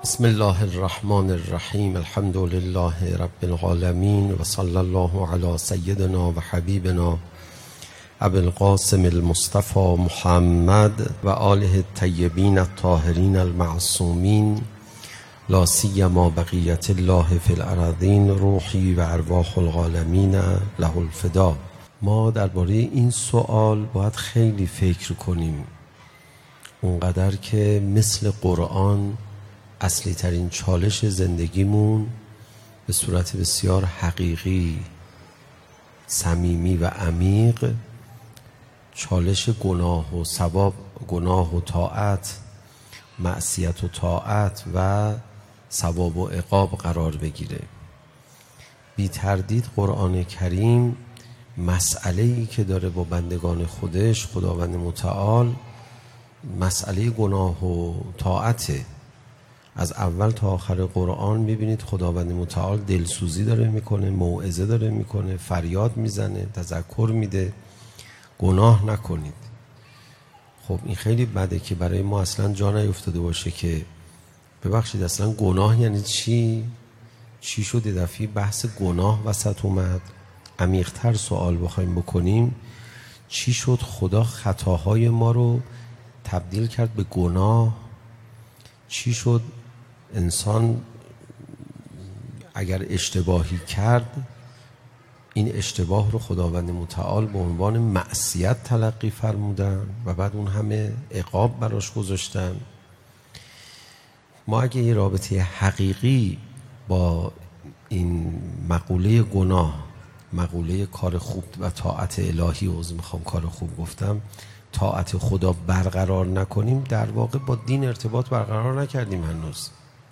بسم الله الرحمن الرحیم. الحمد لله رب العالمین و صلی الله علی سیدنا و حبیبنا ابی القاسم المصطفى محمد و آله الطیبین الطاهرین المعصومین لا سیما بقیت الله فی الارضین روحی و ارواح العالمین له الفدا. ما درباره این سوال باید خیلی فکر کنیم، اونقدر که مثل قرآن اصلی ترین چالش زندگیمون به صورت بسیار حقیقی، صمیمی و عمیق چالش گناه و ثواب، گناه و طاعت، معصیت و طاعت و ثواب و عقاب قرار بگیره. بی تردید قرآن کریم مسئله‌ای که داره با بندگان خودش، خداوند متعال، مسئله گناه و طاعته. از اول تا آخر قرآن میبینید خداوند متعال دلسوزی داره میکنه، موعظه داره میکنه، فریاد میزنه، تذکر میده گناه نکنید. خب این خیلی بده که برای ما اصلا جا نیفتاده باشه که ببخشید اصلا گناه یعنی چی؟ چی شد یه دفعه بحث گناه وسط اومد؟ عمیق‌تر سوال بخوایم بکنیم، چی شد خدا خطاهای ما رو تبدیل کرد به گناه؟ چی شد انسان اگر اشتباهی کرد این اشتباه رو خداوند متعال به عنوان معصیت تلقی فرمودن و بعد اون همه عقاب براش گذاشتن؟ ما اگه یه رابطه حقیقی با این مقوله گناه، مقوله کار خوب و طاعت الهی، میخوام کار خوب گفتم، طاعت خدا برقرار نکنیم، در واقع با دین ارتباط برقرار نکردیم هنوز.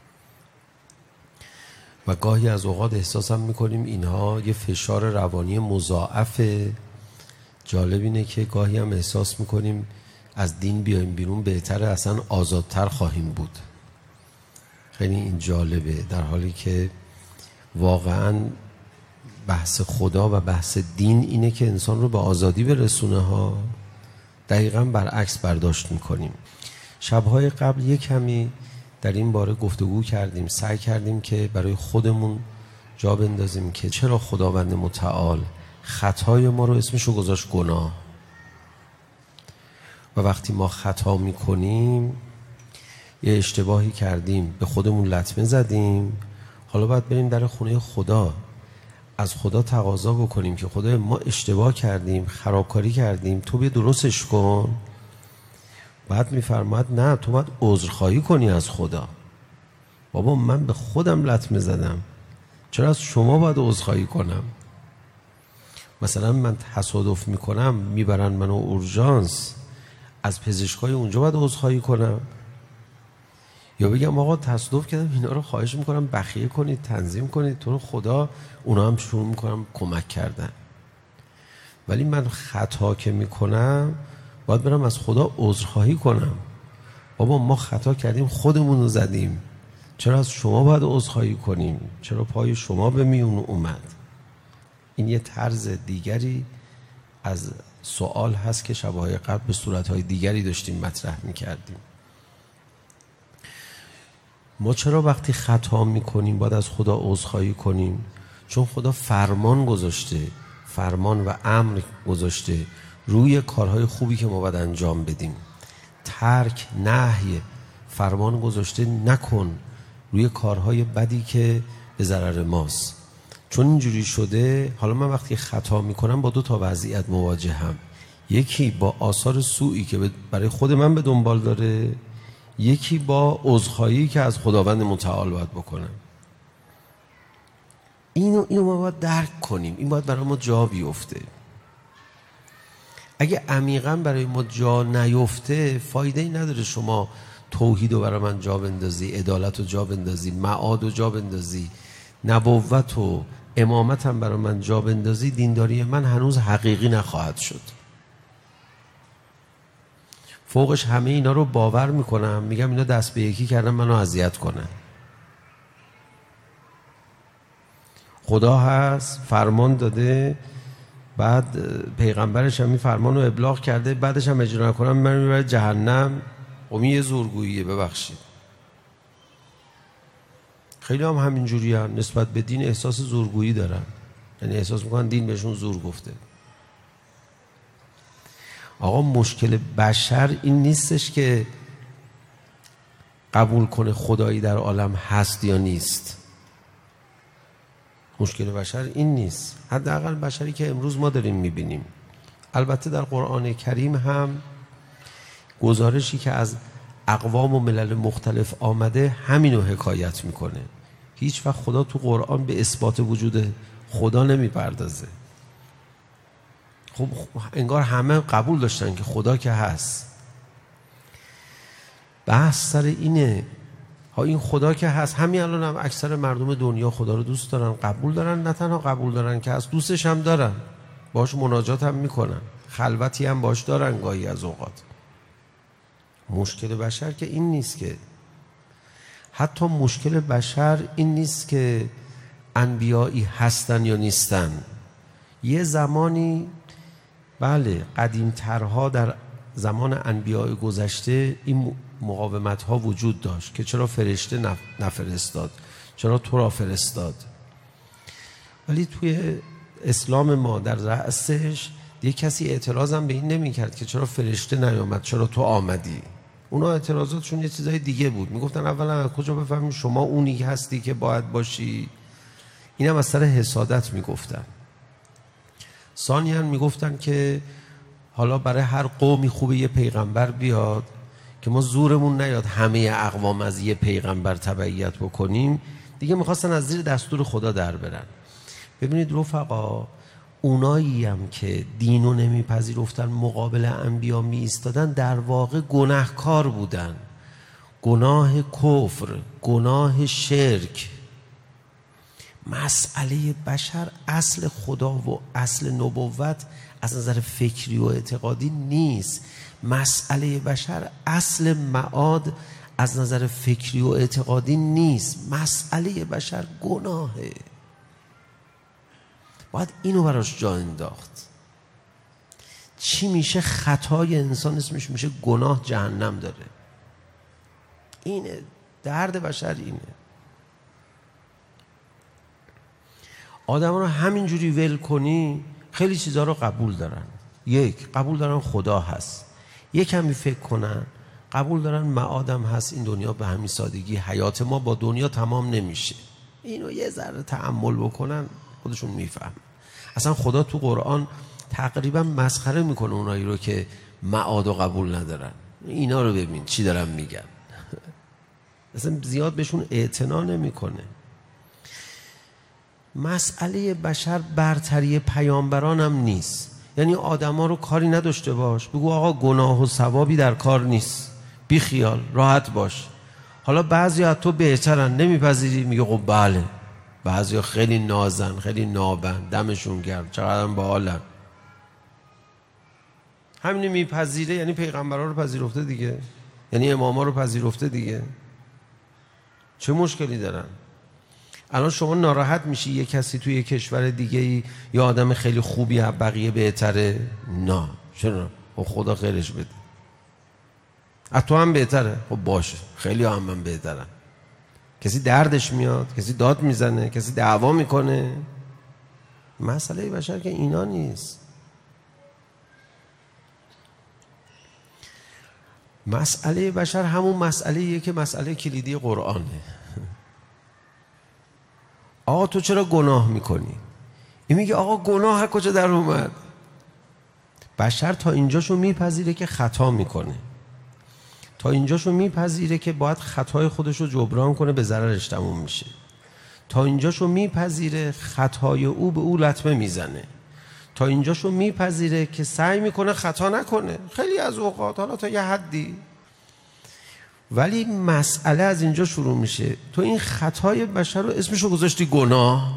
و گاهی از اوقات احساس هم میکنیم اینها یه فشار روانی مضاعفه. جالب اینه که گاهی هم احساس میکنیم از دین بیایم بیرون بهتره، اصلا آزادتر خواهیم بود. خیلی این جالبه، در حالی که واقعا بحث خدا و بحث دین اینه که انسان رو به آزادی برسونه ها. دقیقاً برعکس برداشت میکنیم. شبهای قبل یک کمی در این باره گفتگو کردیم، سعی کردیم که برای خودمون جا بندازیم که چرا خداوند متعال خطای ما رو اسمشو گذاشت گناه. و وقتی ما خطا میکنیم، یه اشتباهی کردیم، به خودمون لطمه زدیم، حالا باید بریم در خونه خدا، از خدا تقاضا بکنیم که خدای ما اشتباه کردیم، خرابکاری کردیم، تو بیا درستش کن. بعد میفرماد نه، تو باید عذرخواهی کنی از خدا. بابا من به خودم لطمه زدم، چرا از شما باید عذرخواهی کنم؟ مثلا من تصادف میکنم، میبرن منو اورژانس، از پزشکای اونجا باید عذرخواهی کنم؟ یا بگم آقا تصادف کردم، اینا رو خواهش میکنم بخیه کنید، تنظیم کنید، تو رو خدا اونا هم شروع میکنم کمک کردن. ولی من خطا که میکنم باید برم از خدا عذرخواهی کنم. بابا ما خطا کردیم، خودمون رو زدیم، چرا از شما باید عذرخواهی کنیم؟ چرا پای شما به میون اومد؟ این یه طرز دیگری از سوال هست که شبهای قبل به صورتهای دیگری داشتیم مطرح میکردیم. ما چرا وقتی خطا میکنیم باید از خدا عذرخواهی کنیم؟ چون خدا فرمان گذاشته، فرمان و امر گذاشته روی کارهای خوبی که ما باید انجام بدیم. ترک، نهی، فرمان گذاشته نکن روی کارهای بدی که به ضرر ماست. چون اینجوری شده، حالا من وقتی خطا میکنم با دو تا وضعیت مواجهم. یکی با آثار سوئی که برای خود من به دنبال داره، یکی با عذرخواهی که از خداوند متعال باید بکنم. اینو ما باید درک کنیم، این باید برای ما جا بیفته. اگه عمیقاً برای ما جا نیفته، فایده ای نداره شما توحید رو برای من جا بندازی، عدالت رو جا بندازی، معاد رو جا بندازی، نبوت و امامت هم برای من جا بندازی، دینداری من هنوز حقیقی نخواهد شد. فوقش همه اینا رو باور میکنم، میگم اینا دست به یکی کردن منو اذیت کنن. خدا هست، فرمان داده، بعد پیغمبرش هم این فرمان رو ابلاغ کرده، بعدش هم اجرا نکنم من میبره جهنم. یه زورگوییه، ببخشید. خیلی هم همینجوری هم نسبت به دین احساس زورگویی دارن، یعنی احساس میکنن دین بهشون زور گفته. آقا مشکل بشر این نیستش که قبول کنه خدایی در عالم هست یا نیست. مشکل بشر این نیست، حداقل بشری که امروز ما داریم میبینیم. البته در قرآن کریم هم گزارشی که از اقوام و ملل مختلف آمده همینو حکایت میکنه. هیچ وقت خدا تو قرآن به اثبات وجود خدا نمیپردازه. خب انگار همه قبول داشتن که خدا که هست. بحث سر اینه ها، این خدا که هست. همین الان هم اکثر مردم دنیا خدا رو دوست دارن، قبول دارن، نه تنها قبول دارن که از دوستش هم دارن، باش مناجات هم میکنن، خلوتی هم باش دارن گاهی از اوقات. مشکل بشر که این نیست، که حتی مشکل بشر این نیست که انبیایی هستن یا نیستن. یه زمانی بله قدیمترها در زمان انبیاء گذشته این مقاومت ها وجود داشت که چرا فرشته نفرستاد، چرا تو را فرستاد. ولی توی اسلام ما در رأسش دیگه کسی اعتراض هم به این نمی کرد که چرا فرشته نیامد، چرا تو آمدی. اونا اعتراضاتشون یه چیزای دیگه بود. میگفتن اولا از کجا بفهمیم شما اونی هستی که باید باشی. اینم از سر حسادت میگفتن. ثانیاً میگفتن که حالا برای هر قومی خوبه یه پیغمبر بیاد که ما زورمون نیاد همه اقوام از یه پیغمبر تبعیت بکنیم. دیگه میخواستن از زیر دستور خدا در برن. ببینید رفقا، اونایی هم که دینو نمیپذیرفتن مقابل انبیا می ایستادن در واقع گناهکار بودن. گناه کفر، گناه شرک. مسئله بشر اصل خدا و اصل نبوت از نظر فکری و اعتقادی نیست. مسئله بشر اصل معاد از نظر فکری و اعتقادی نیست. مسئله بشر گناهه. باید اینو براش جا انداخت. چی میشه خطای انسان اسمش میشه گناه، جهنم داره. اینه درد بشر، اینه. آدم رو همینجوری ول کنی خیلی چیزها رو قبول دارن. یک، قبول دارن خدا هست. یک کمی فکر کنن قبول دارن معادم هست. این دنیا به همین سادگی، حیات ما با دنیا تمام نمیشه. اینو یه ذره تأمل بکنن خودشون میفهم. اصلا خدا تو قرآن تقریبا مسخره میکنه اونایی رو که معاد و قبول ندارن. اینا رو ببین چی دارن میگن. اصلا زیاد بهشون اعتنا نمیکنه. مسئله بشر برتری پیامبران هم نیست. یعنی آدما رو کاری نداشته باش، بگو آقا گناه و ثوابی در کار نیست، بی خیال، راحت باش. حالا بعضیا از تو بهترن، نمیپذیری؟ میگه خب بله. بعضیا خیلی نازن، خیلی نابن، دمشون گرم، چقدر باحالن. همین میپذیره یعنی پیغمبرا رو پذیرفته دیگه، یعنی اماما رو پذیرفته دیگه. چه مشکلی دارن؟ الان شما ناراحت میشی یه کسی توی یه کشور دیگه یا آدم خیلی خوبی از بقیه بهتره؟ نه. چرا؟ خدا خیرش بده. از تو هم بهتره؟ خب باشه، خیلی هم بهترن. کسی دردش میاد، کسی داد میزنه، کسی دعوا میکنه. مسئله بشر که اینا نیست. مسئله بشر همون مسئله‌ایه که مسئله کلیدی قرآنه. آقا تو چرا گناه میکنی؟ این میگه آقا گناه کجا در اومد؟ بشر تا اینجاشو میپذیره که خطا میکنه، تا اینجاشو میپذیره که باید خطای خودشو جبران کنه، به ضررش تموم میشه. تا اینجاشو میپذیره خطای او به او لطمه میزنه. تا اینجاشو میپذیره که سعی میکنه خطا نکنه خیلی از اوقات، حالا تا یه حدی. ولی مسئله از اینجا شروع میشه. تو این خطای بشر رو اسمشو گذاشتی گناه،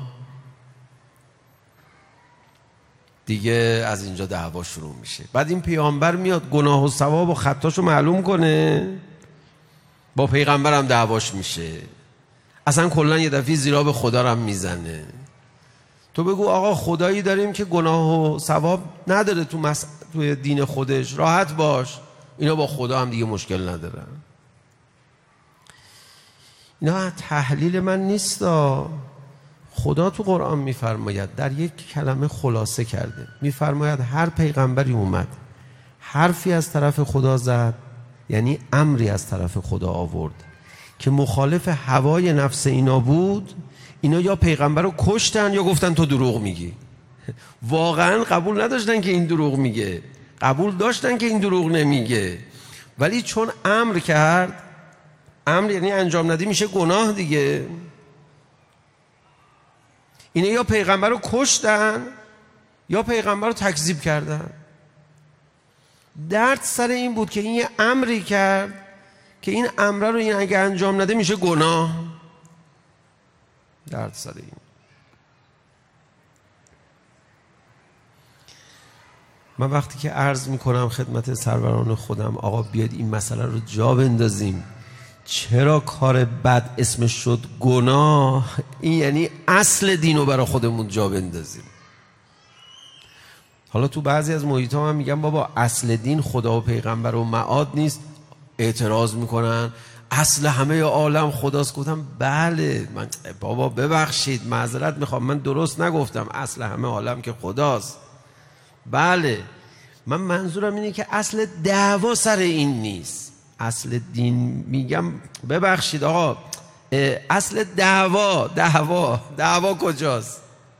دیگه از اینجا دعوا شروع میشه. بعد این پیامبر میاد گناه و ثواب و خطاشو معلوم کنه، با پیغمبرم دعواش میشه. اصلا کلا یه دفعه زیرا به خدا رو میزنه. تو بگو آقا خدایی داریم که گناه و ثواب نداره توی دین خودش، راحت باش. اینا با خدا هم دیگه مشکل ندارن. اینا تحلیل من نیست. خدا تو قرآن میفرماید، در یک کلمه خلاصه کرده، میفرماید هر پیغمبری اومد حرفی از طرف خدا زد، یعنی امری از طرف خدا آورد که مخالف هوای نفس اینا بود، اینا یا پیغمبر رو کشتن یا گفتن تو دروغ میگی. واقعا قبول نداشتن که این دروغ میگه، قبول داشتن که این دروغ نمیگه، ولی چون امر کرد، امر یعنی انجام ندی میشه گناه دیگه، اینا یا پیغمبر رو کشتن یا پیغمبر رو تکذیب کردن. درد سر این بود که این یه امری کرد که این امر رو این اگه انجام نده میشه گناه. درد سر این. من وقتی که عرض میکنم خدمت سروران خودم آقا بیاد این مسئله رو جا بندازیم، چرا کار بد اسمش شد گناه، این یعنی اصل دین رو برای خودمون جا بندازیم. حالا تو بعضی از محیط ها من میگم بابا اصل دین خدا و پیغمبر و معاد نیست، اعتراض میکنن اصل همه عالم خداست. گفتم بله، من بابا ببخشید معذرت میخوام، من درست نگفتم اصل همه عالم که خداست. بله، من منظورم اینه که اصل دعوا سر این نیست. اصل دین میگم ببخشید آقا، اصل دعوا کجاست؟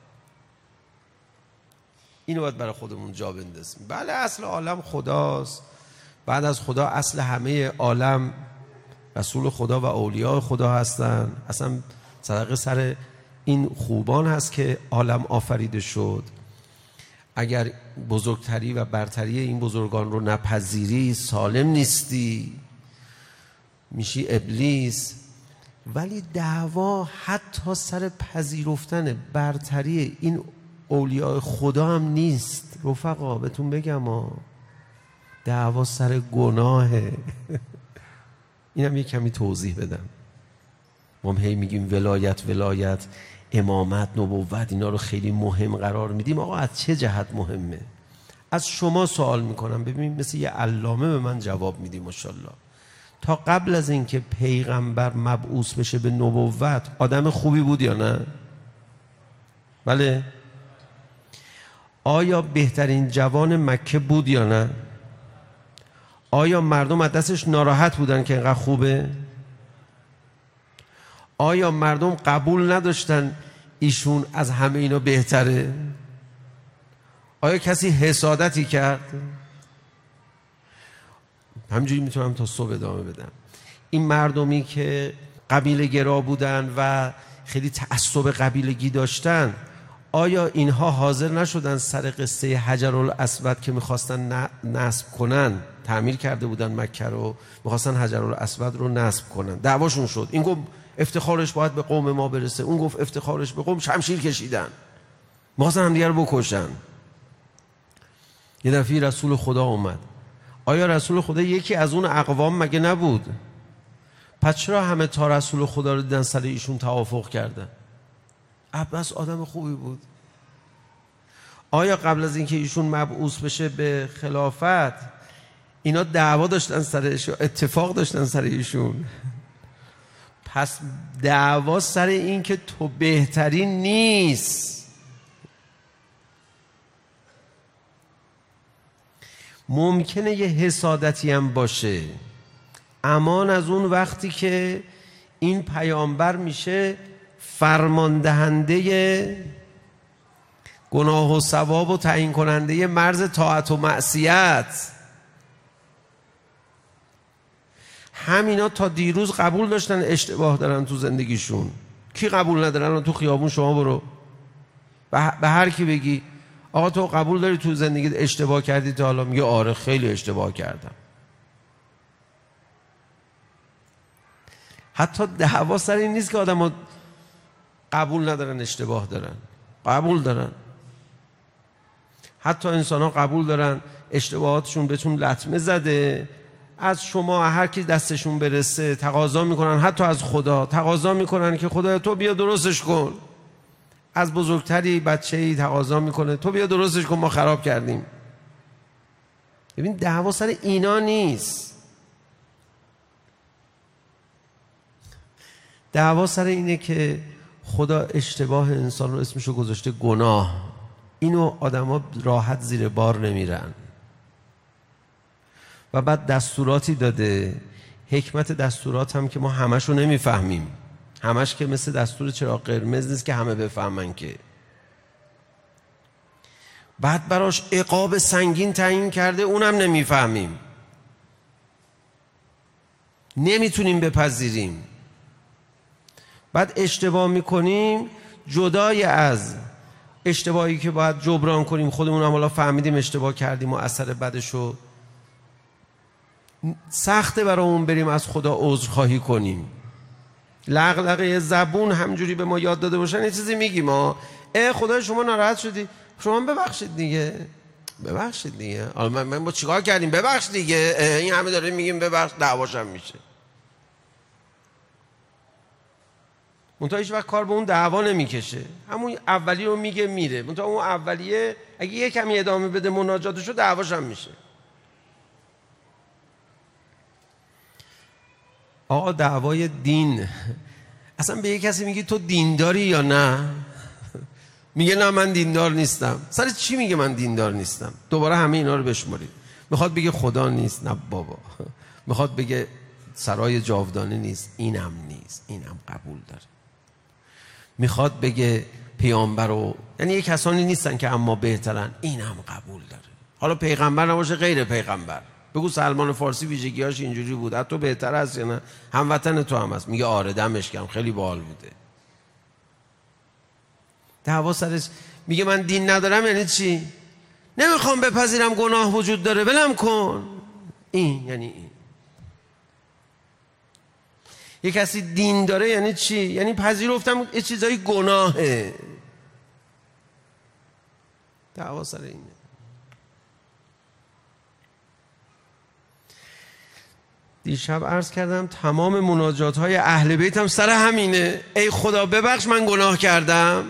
اینو باید برای خودمون جا بندازیم. بله اصل عالم خداست، بعد از خدا اصل همه عالم رسول خدا و اولیاء خدا هستن. اصلا صدقه سر این خوبان هست که عالم آفریده شد. اگر بزرگتری و برتری این بزرگان رو نپذیری سالم نیستی، میشی ابلیس. ولی دعوا حتی سر پذیرفتن برتری این اولیاء خدا هم نیست رفقا، بهتون بگم دعوا سر گناهه. اینم یک کمی توضیح بدم. ما هی میگیم ولایت، امامت، نبوت، اینا رو خیلی مهم قرار میدیم. آقا از چه جهت مهمه؟ از شما سوال میکنم، ببینید مثل یه علامه به من جواب میدی ماشاءالله. تا قبل از اینکه پیغمبر مبعوث بشه به نبوت آدم خوبی بود یا نه؟ بله. آیا بهترین جوان مکه بود یا نه؟ آیا مردم از دستش ناراحت بودن که اینقدر خوبه؟ آیا مردم قبول نداشتن ایشون از همه اینا بهتره؟ آیا کسی حسادتی کرد؟ همینجوری میتونم تا صبح ادامه بدم. این مردمی که قبیله گرا بودن و خیلی تعصب قبیلگی داشتن، آیا اینها حاضر نشدن سر قصه حجرالاسود که میخواستن نصب کنن، تعمیر کرده بودن مکه رو، میخواستن حجرالاسود رو نصب کنن، دعواشون شد. این گفت افتخارش باید به قوم ما برسه، اون گفت افتخارش به قوم، شمشیر کشیدن، میخواستن همدیگه رو بکشن. یه دفعه رسول خدا اومد. آیا رسول خدا یکی از اون اقوام مگه نبود؟ پس چرا همه تا رسول خدا رو دیدن سر ایشون توافق کردن؟ عباس آدم خوبی بود. آیا قبل از اینکه ایشون مبعوث بشه به خلافت اینا دعوا داشتن سرش، اتفاق داشتن سر ایشون؟ پس دعوا سر این که تو بهترین نیست. ممکنه یه حسادتی هم باشه، امان از اون وقتی که این پیامبر میشه فرماندهنده گناه و ثواب و تعیین کننده مرز طاعت و معصیت. همینا تا دیروز قبول داشتن اشتباه دارن تو زندگیشون. کی قبول ندارن؟ تو خیابون شما برو به هر کی بگی آقا تو قبول داری تو زندگیت اشتباه کردی تا حالا؟ میگه آره خیلی اشتباه کردم. حتی دعوا سر این نیست که آدم ها قبول ندارن اشتباه دارن، قبول دارن. حتی انسان ها قبول دارن اشتباهاتشون بهتون لطمه زده، از شما هر کی دستشون برسه تقاضا میکنن، حتی از خدا تقاضا میکنن که خدا تو بیا درستش کن. از بزرگتری بچه‌ای تقاضا میکنه تو بیا درستش کن، ما خراب کردیم. ببین دعوا سر اینا نیست. دعوا سر اینه که خدا اشتباه انسان رو اسمشو گذاشته گناه، اینو آدما راحت زیر بار نمیرن و بعد دستوراتی داده. حکمت دستورات هم که ما همشو نمیفهمیم، همش که مثل دستور چراغ قرمز نیست که همه بفهمن، که بعد براش عقاب سنگین تعیین کرده، اونم نمیفهمیم، نمیتونیم بپذیریم. بعد اشتباه میکنیم، جدای از اشتباهی که باید جبران کنیم خودمون هم حالا فهمیدیم اشتباه کردیم و اثر بدشو، سخته برامون بریم از خدا عذرخواهی کنیم. لغلقه زبون همجوری به ما یاد داده باشن یه چیزی میگیم ما، خدای شما ناراحت شدی، شما ببخشید دیگه، ببخشید دیگه، حالا من با چیکار کردیم، ببخش دیگه، این همه داره میگیم ببخش، دعواشم میشه. منتها هیچ وقت کار به اون دعوا نمیکشه، همون اولی رو میگه میره، منتها اون اولیه اگه یه کمی ادامه بده مناجاتشو، دعواشم میشه. آقا دعوای دین، اصلا به یه کسی میگی تو دینداری یا نه، میگه نه من دیندار نیستم. سر چی میگه من دیندار نیستم؟ دوباره همه اینا رو بشمارید. میخواد بگه خدا نیست، نه بابا. میخواد بگه سرای جاودانه نیست، اینم نیست، اینم قبول داره. میخواد بگه پیامبر رو، یعنی یه کسانی نیستن که اما بهترن، اینم قبول داره. حالا پیغمبر نباشه، غیر پیغمبر، بگو سلمان فارسی ویژگیاش اینجوری بود، حتی بهتر است یا نه، هموطن تو هم هست، میگه آره دمش گرم خیلی باحال بوده. دعوا سرش میگه من دین ندارم، یعنی چی؟ نمیخوام بپذیرم گناه وجود داره، ولم کن. این یعنی این. یه کسی دین داره یعنی چی؟ یعنی پذیرفتم یه چیزایی گناهه. دعوا سر اینه. دیشب عرض کردم تمام مناجات های اهل بیت هم سر همینه، ای خدا ببخش من گناه کردم.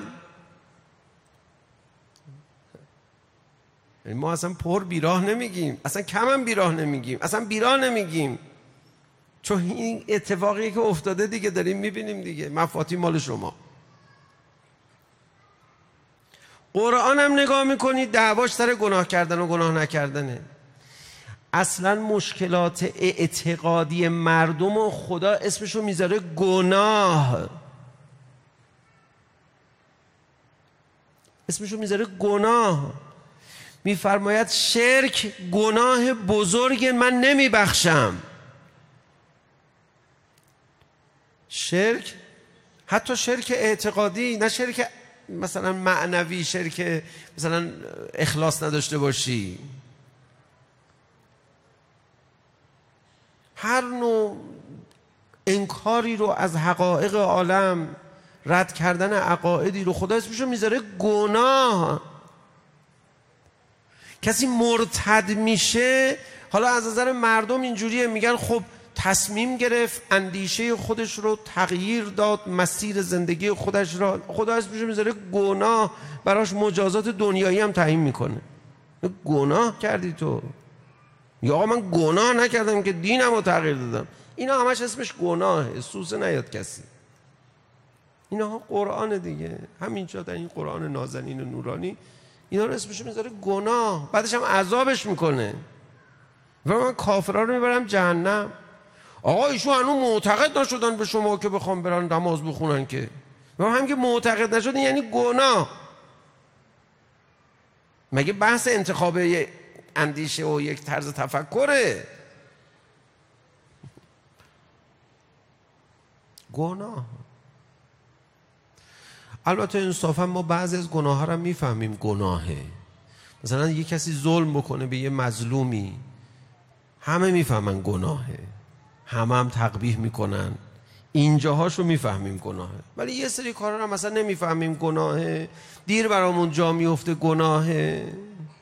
ما اصلا پر بیراه نمیگیم، اصلا کم هم بیراه نمیگیم، اصلا بیراه نمیگیم، چون این اتفاقی که افتاده دیگه داریم میبینیم دیگه، مفاتی مال شما. قرآن هم نگاه میکنید دعواش سر گناه کردن و گناه نکردنه. اصلا مشکلات اعتقادی مردم و خدا اسمشو میذاره گناه، اسمشو میذاره گناه. میفرماید شرک گناه بزرگ من نمیبخشم. شرک، حتی شرک اعتقادی، نه شرک مثلا معنوی، شرک مثلا اخلاص نداشته باشی، هر نوع انکاری رو از حقایق عالم، رد کردن عقایدی رو خدا اسمشو میذاره گناه. کسی مرتد میشه، حالا از نظر مردم اینجوریه، میگن خب تصمیم گرفت اندیشه خودش رو تغییر داد، مسیر زندگی خودش را، خدا اسمشو میذاره گناه، براش مجازات دنیایی هم تعیین میکنه. گناه کردی تو. یا آقا من گناه نکردم که دینم رو تغییر دادم. اینا همش اسمش گناهه، سوسه نیاد کسی. اینا قرآن دیگه، همینجا در این قرآن نازنین و نورانی اینا رو اسمش میذاره گناه، بعدش هم عذابش میکنه و من کافرها رو میبرم جهنم. آقا ایشون هنوز معتقد نشدن به شما که بخوام برن نماز بخونن، که و هم که معتقد نشدن یعنی گناه. مگه بحث انتخاب اندیشه و یک طرز تفکره؟ گناه. البته انصافا ما بعضی از گناه ها رو میفهمیم گناهه. مثلا یه کسی ظلم بکنه به یه مظلومی، همه میفهمن گناهه، همه هم تقبیح میکنن، اینجاهاشو میفهمیم گناهه. ولی یه سری کارا رو مثلا نمیفهمیم گناهه، دیر برامون جا میفته گناهه،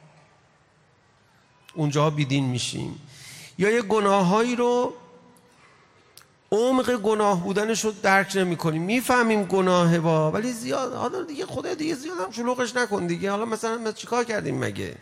اونجا بیدین میشیم. یا یه گناهایی رو عمق گناه بودنش رو درک نمی کنیم، میفهمیم گناهه ولی زیاد، حالا دیگه خدا دیگه زیاد هم شلوغش نکن دیگه. حالا مثلا ما چیکار کردیم مگه؟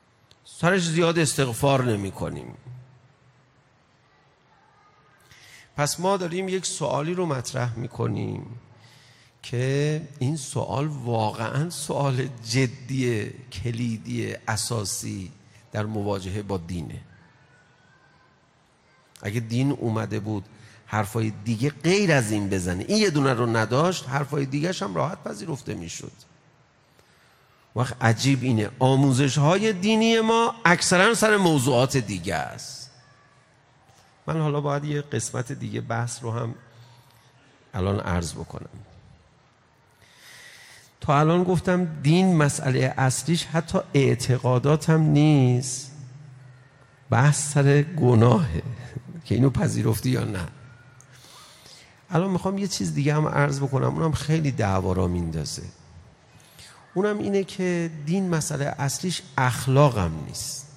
سرش زیاد استغفار نمی کنیم. پس ما داریم یک سوالی رو مطرح میکنیم که این سوال واقعا سوال جدی، کلیدی، اساسی در مواجهه با دینه. اگه دین اومده بود حرفای دیگه غیر از این بزنه، این یه دونه رو نداشت، حرفای دیگه‌ش هم راحت پذیرفته میشد. وقت عجیب اینه آموزش های دینی ما اکثرا سر موضوعات دیگه است. من حالا باید یه قسمت دیگه بحث رو هم الان عرض بکنم. تا الان گفتم دین مسئله اصلیش حتی اعتقادات هم نیست، بحث سر گناهه که اینو پذیرفتی یا نه. الان میخوام یه چیز دیگه هم عرض بکنم، اونم خیلی دعوا را میندازه. اونم اینه که دین مسئله اصلیش اخلاق هم نیست،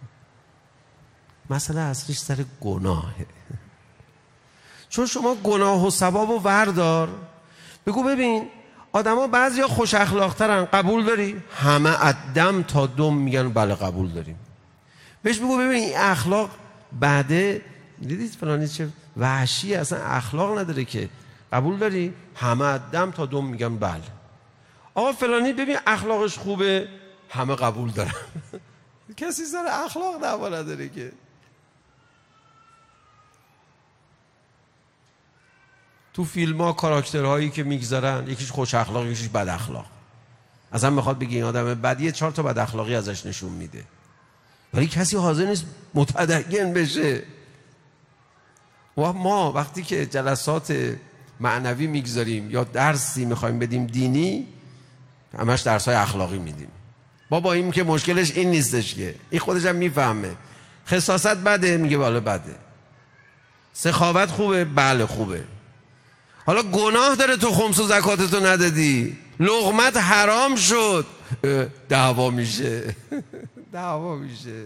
مسئله اصلیش سر گناهه. چون شما گناه و ثواب و وردار بگو ببین آدما بعضیا خوش اخلاق ترن، قبول داری؟ همه ادم تا دم میگن بله قبول داریم. بهش بگو ببین این اخلاق بعده دیدید فلانی چه وحشی، اصلا اخلاق نداره که، قبول داری؟ همه ادم تا دم میگن بله. آقا فلانی ببین اخلاقش خوبه، همه قبول دارن. کسی سر اخلاق دعوا نداره که. تو فیلم ها کاراکترهایی که میگذارن یکیش خوش اخلاق یکیش بد اخلاق، اصلا میخواد بگه این آدم بدیه، 4 تا بد اخلاقی ازش نشون میده، ولی کسی حاضر نیست متدین بشه. و ما وقتی که جلسات معنوی میگذاریم یا درسی میخوایم بدیم دینی، همش درسای اخلاقی میدیم. بابا این که مشکلش این نیستش که، این خودش هم میفهمه. خساست بده، میگه بالا بده. سخاوت خوبه، بله خوبه. حالا گناه داره تو خمس و زکاتتو ندادی، لقمت حرام شد، دعوا میشه. دعوا میشه.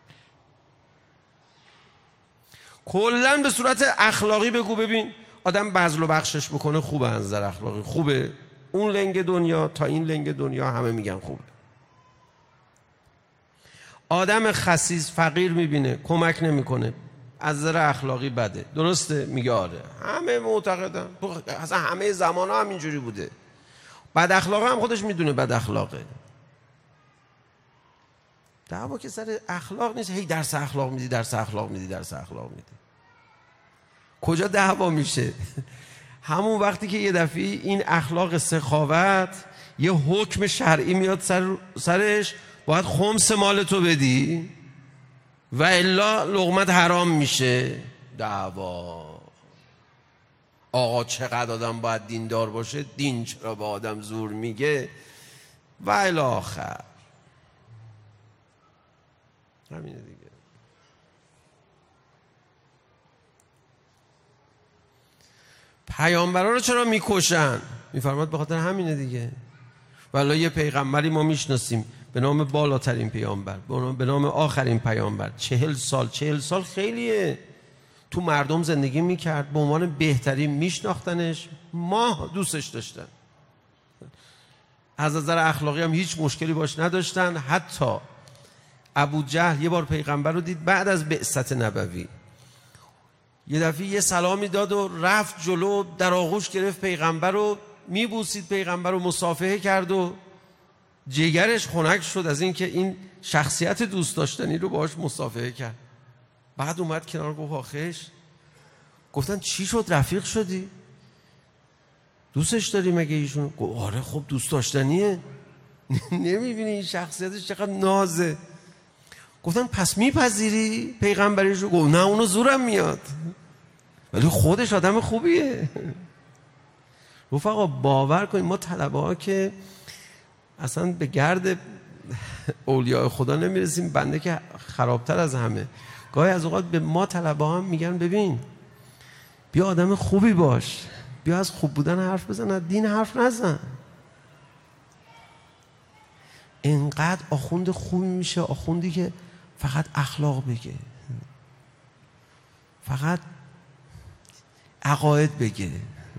کلن به صورت اخلاقی بگو ببین آدم بذل و بخشش بکنه خوبه، از نظر اخلاقی خوبه. اون لنگ دنیا تا این لنگ دنیا همه میگن خوبه. آدم خسیس فقیر میبینه کمک نمیکنه، از نظر اخلاقی بده، درسته؟ میگه آره. همه معتقدن، اصلا همه زمان ها هم اینجوری بوده. بد اخلاقه هم خودش میدونه بد اخلاقه. دعوا که سر اخلاق نیست، هی درس اخلاق میدی، درس اخلاق میدی، درس اخلاق میدی. کجا دعوا میشه؟ همون وقتی که یه دفعه این اخلاق سخاوت یه حکم شرعی میاد سرش، باید خمس مال تو بدی و الا لقمت حرام میشه. دعوا. آقا چقدر آدم باید دیندار باشه، دین چرا به آدم زور میگه و الی آخر. همینه دیگه. پیامبران رو چرا میکشن؟ میفرماد به خاطر همینه دیگه. والا یه پیغمبری ما میشناسیم به نام بالاترین پیامبر، به نام آخرین پیامبر، 40 سال خیلیه، تو مردم زندگی میکرد، به عنوان بهترین میشناختنش، ما دوستش داشتن، از نظر اخلاقی هم هیچ مشکلی باش نداشتن. حتی ابو جهل یه بار پیغمبر رو دید بعد از بعثت نبوی، یه دفعه یه سلامی داد و رفت جلو، در آغوش گرفت پیغمبر رو، میبوسید پیغمبر رو، مصافحه کرد و جگرش خنک شد از این که این شخصیت دوست داشتنی رو باهاش مصافحه کرد. بعد اومد کنار گفت آخیش، گفتن چی شد رفیق شدی؟ دوستش داری مگه ایشون؟ گفت آره خب دوست داشتنیه. نمیبینی این شخصیتش چقدر نازه؟ گفتن پس میپذیری پیغمبریشو؟ گفت نه اونو زورم میاد، ولی خودش آدم خوبیه. رفقا باور کنید ما طلبه ها که اصلا به گرد اولیاء خدا نمیرسیم، بنده که خرابتر از همه. گاهی از اوقات به ما طلبه ها میگن ببین بیا آدم خوبی باش، بیا از خوب بودن حرف بزن، از دین حرف نزن. اینقدر آخوند خوبی میشه آخوندی که فقط اخلاق بگه، فقط عقاید بگه،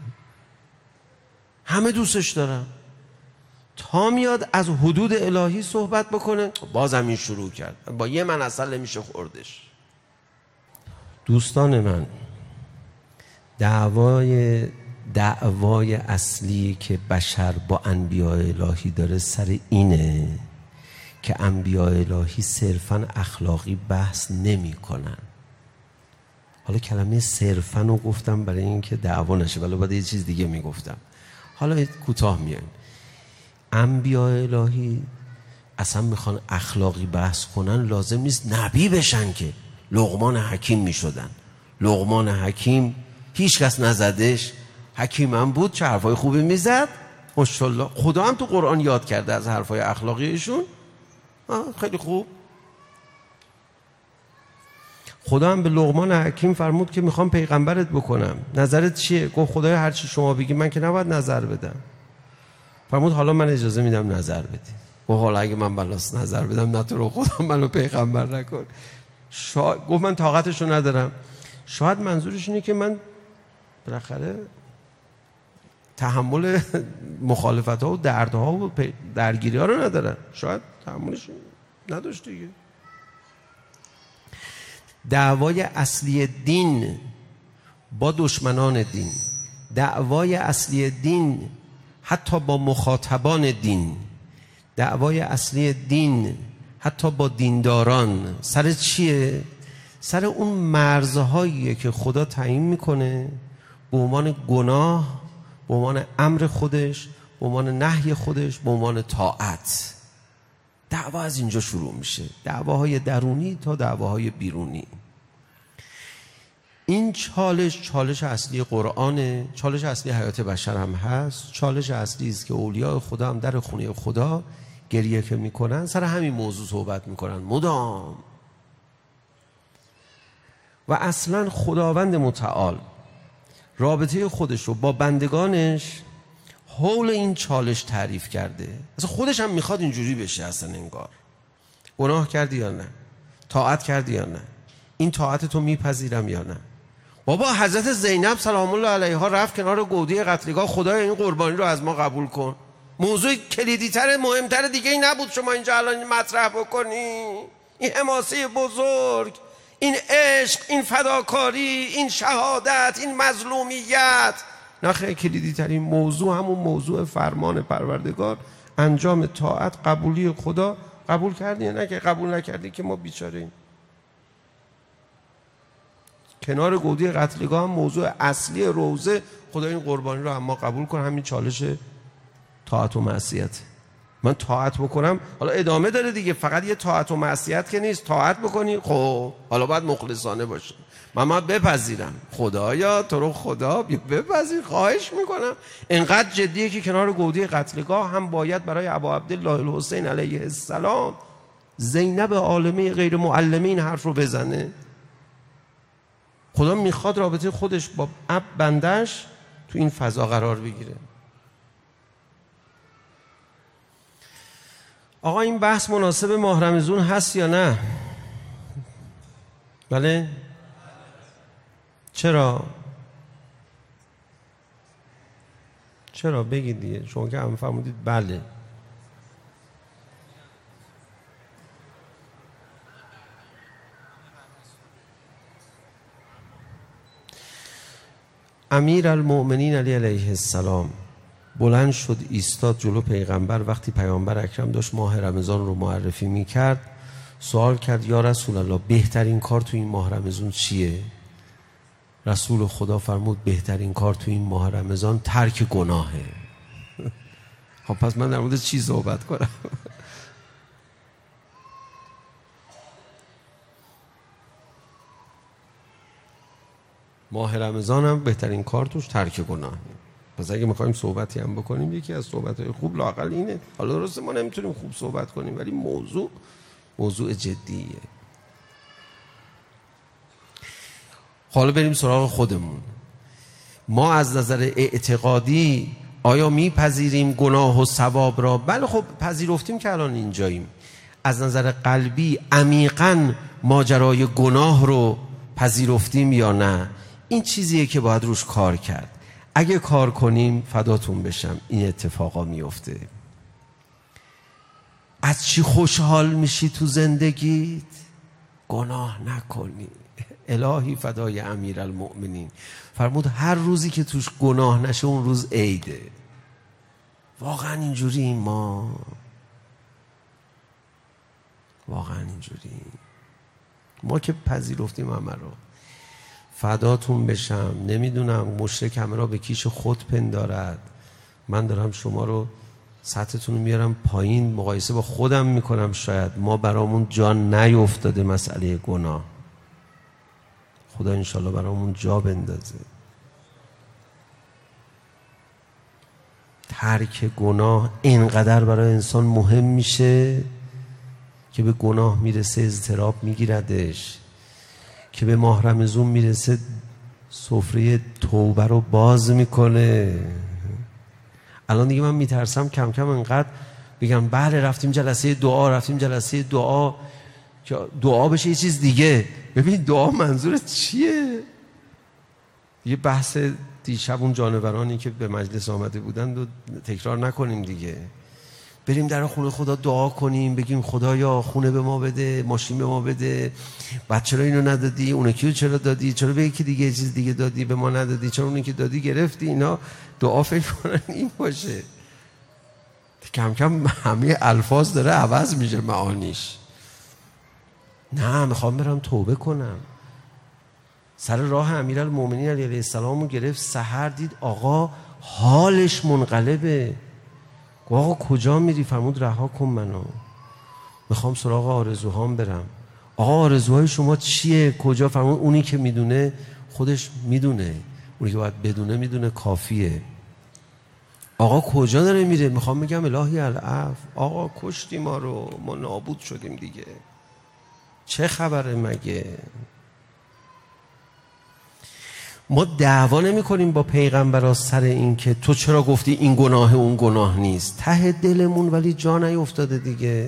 همه دوستش دارن، تا میاد از حدود الهی صحبت بکنه بازم این شروع کرد، با یه من اصلا نمیشه خوردش. دوستان من، دعوای اصلی که بشر با انبیاء الهی داره سر اینه که انبیاء الهی صرفاً اخلاقی بحث نمی کنن. حالا کلمه صرفاً رو گفتم برای اینکه دعوا نشه، ولی بعد یه چیز دیگه میگفتم. حالا کوتاه میایم. انبیاء الهی اصلا میخوان اخلاقی بحث کنن، لازم نیست نبی بشن که لقمان حکیم میشدن. لقمان حکیم هیچ کس نزدش، حکیم هم بود، چه حرفای خوبی میزد، ماشاءالله. خدا هم تو قرآن یاد کرده از حرفای اخلاقیشون. خیلی خوب. خدا هم به لقمان حکیم فرمود که میخوام پیغمبرت بکنم، نظرت چیه؟ گفت خدایا هر چی شما بگی، من که نباید نظر بدم. فرمود حالا من اجازه میدم نظر بدی. گفت حالا اگه من بلاس نظر بدم، نه تو رو خدا منو پیغمبر نکن. گفت من طاقتشو ندارم. شاید منظورش اینه که من بالاخره تحمل مخالفت ها و دردها و درگیری ها رو ندارم. شاید تحملش نداشت دیگه. دعوای اصلی دین با دشمنان دین، دعوای اصلی دین حتی با مخاطبان دین، دعوای اصلی دین حتی با دینداران، سر چیه؟ سر اون مرزهاییه که خدا تعیین میکنه به عنوان گناه، به عنوان امر خودش، به عنوان نهی خودش، به عنوان طاعت. دعوا از اینجا شروع میشه، دعواهای درونی تا دعواهای بیرونی. این چالش اصلی قرآنه، چالش اصلی حیات بشر هم هست، چالش اصلی است که اولیاء خدا هم در خونه خدا گریه که میکنن سر همین موضوع صحبت میکنن مدام. و اصلا خداوند متعال رابطه خودش رو با بندگانش حول این چالش تعریف کرده. اصلا خودش هم میخواد اینجوری بشه. اصلا انگار گناه کردی یا نه، طاعت کردی یا نه، این طاعت تو میپذیرم یا نه. بابا حضرت زینب سلام الله علیها رفت کنار گودی قتلگاه، خدای این قربانی رو از ما قبول کن. موضوع کلیدی تر مهمتر دیگه ای نبود شما اینجا الان مطرح بکنی؟ این حماسه بزرگ، این عشق، این فداکاری، این شهادت، این مظلومیت. نه خیلی کلیدی ترین موضوع همون موضوع فرمان پروردگار، انجام طاعت، قبولی خدا. قبول کردی نه که قبول نکردی که ما بیچاره ایم. کنار گودی قتلگاه هم موضوع اصلی روزه، خدا این قربانی رو اما قبول کن. همین چالش طاعت و معصیت. من طاعت بکنم، حالا ادامه داره دیگه، فقط یه طاعت و معصیت که نیست. طاعت بکنی خب حالا باید مخلصانه باشه. من بپذیرم خدایا تو رو خدا بپذیر، خواهش میکنم. انقدر جدیه که کنار گودی قتلگاه هم باید برای ابا عبدالله الحسین علیه السلام زینب عالمه غیر معلمه این حرف رو بزنه. خدا میخواد رابطه خودش با بندش تو این فضا قرار بگیره. آقا این بحث مناسب ماه رمضان هست یا نه؟ بله؟ چرا بگید دیگه، شما که هم فرمودید بله. امیر المؤمنین علیه السلام بلند شد ایستاد جلو پیغمبر. وقتی پیامبر اکرم داشت ماه رمضان رو معرفی میکرد سوال کرد یا رسول الله بهترین کار تو این ماه رمضان چیه؟ رسول خدا فرمود بهترین کار تو این ماه رمضان ترک گناهه. خب پس من در مورد چی صحبت کنم؟ ماه رمضان هم بهترین کار توش ترک گناهه. پس اگه میخوایم صحبتی هم بکنیم یکی از صحبتهای خوب لااقل اینه. حالا درسته ما نمیتونیم خوب صحبت کنیم ولی موضوع جدیه. حالا بریم سراغ خودمون. ما از نظر اعتقادی آیا میپذیریم گناه و ثواب را؟ بله خب پذیرفتیم که الان اینجاییم. از نظر قلبی عمیقاً ماجرای گناه رو پذیرفتیم یا نه؟ این چیزیه که باید روش کار کرد. اگه کار کنیم فداتون بشم این اتفاقا میفته. از چی خوشحال میشی تو زندگیت؟ گناه نکنی. الهی فدای امیرالمؤمنین. فرمود هر روزی که توش گناه نشه اون روز عیده. واقعا اینجوری ما واقعا اینجوری ما که پذیرفتیم همه رو. فداتون بشم. نمیدونم مشرک همه را به کیش خود پندارد. من دارم شما رو سطحتون رو میارم پایین، مقایسه با خودم میکنم. شاید ما برامون جا نیفتاده مسئله گناه. خدا انشالله برامون جا بندازه. ترک گناه اینقدر برای انسان مهم میشه که به گناه میرسه اضطراب میگیردش، که به ماه رمضان میرسه سفره توبه رو باز میکنه. الان دیگه من میترسم کم کم انقدر بگم بله رفتیم جلسه دعا که دعا بشه یه چیز دیگه. ببین دعا منظورت چیه؟ یه بحث دیشب اون جانورانی که به مجلس آمده بودن رو تکرار نکنیم دیگه. بریم در خونه خدا دعا کنیم، بگیم خدایا خونه به ما بده، ماشین به ما بده، بعد چرا اینو ندادی، اون یکی چرا دادی، چرا به یکی دیگه چیز دیگه دادی به ما ندادی، چرا اون که دادی گرفتی. اینا دعا فکر کنن این باشه. کم کم همه الفاظ داره عوض میشه معانیش. نه میخوام برم توبه کنم. سر راه امیرالمؤمنین علیه السلام رو گرفت، سحر دید آقا حالش منقلبه. آقا کجا میری؟ فرمود رها کن منو، میخوام سراغ آرزوهام برم. آقا آرزوهای شما چیه؟ کجا؟ فرمود اونی که میدونه خودش میدونه، اونی که باید بدونه میدونه کافیه. آقا کجا داره میره؟ میخوام بگم الهی العفو. آقا کشتی ما رو، ما نابود شدیم دیگه، چه خبره مگه؟ ما دعوا نمی کنیم با پیغمبر سر این که تو چرا گفتی این گناه اون گناه نیست. ته دلمون ولی جا نیفتاده دیگه.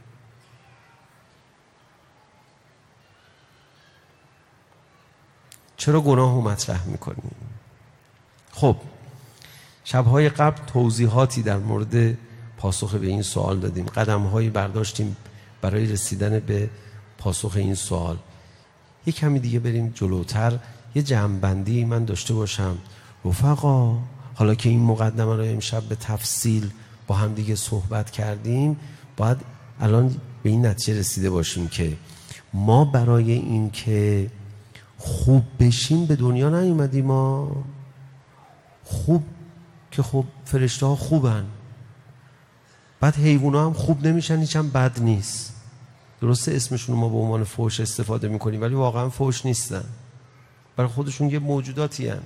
چرا گناه رو مطرح می کنیم؟ خب شبهای قبل توضیحاتی در مورد پاسخ به این سوال دادیم، قدم‌هایی برداشتیم برای رسیدن به پاسخ این سوال. یک کمی دیگه بریم جلوتر. یه جمع‌بندی من داشته باشم. رفقا حالا که این مقدمه رو امشب به تفصیل با هم دیگه صحبت کردیم، باید الان به این نتیجه رسیده باشیم که ما برای این که خوب بشیم به دنیا نیومدیم. ما خوب که خب فرشته ها خوبن، بعد حیوان ها هم خوب نمیشن، هیچ هم بد نیست. درسته اسمشون رو ما به عنوان فحش استفاده میکنیم ولی واقعا فحش نیستن، برای خودشون یه موجوداتی هن.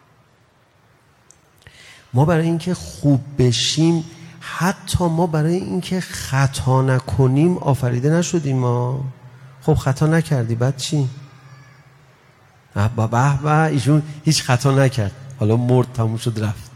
ما برای اینکه خوب بشیم، حتی ما برای اینکه خطا نکنیم آفریده نشدیم. ما خب خطا نکردی بعد چی؟ به ایشون هیچ خطا نکرد، حالا مرد، تموم شد رفت.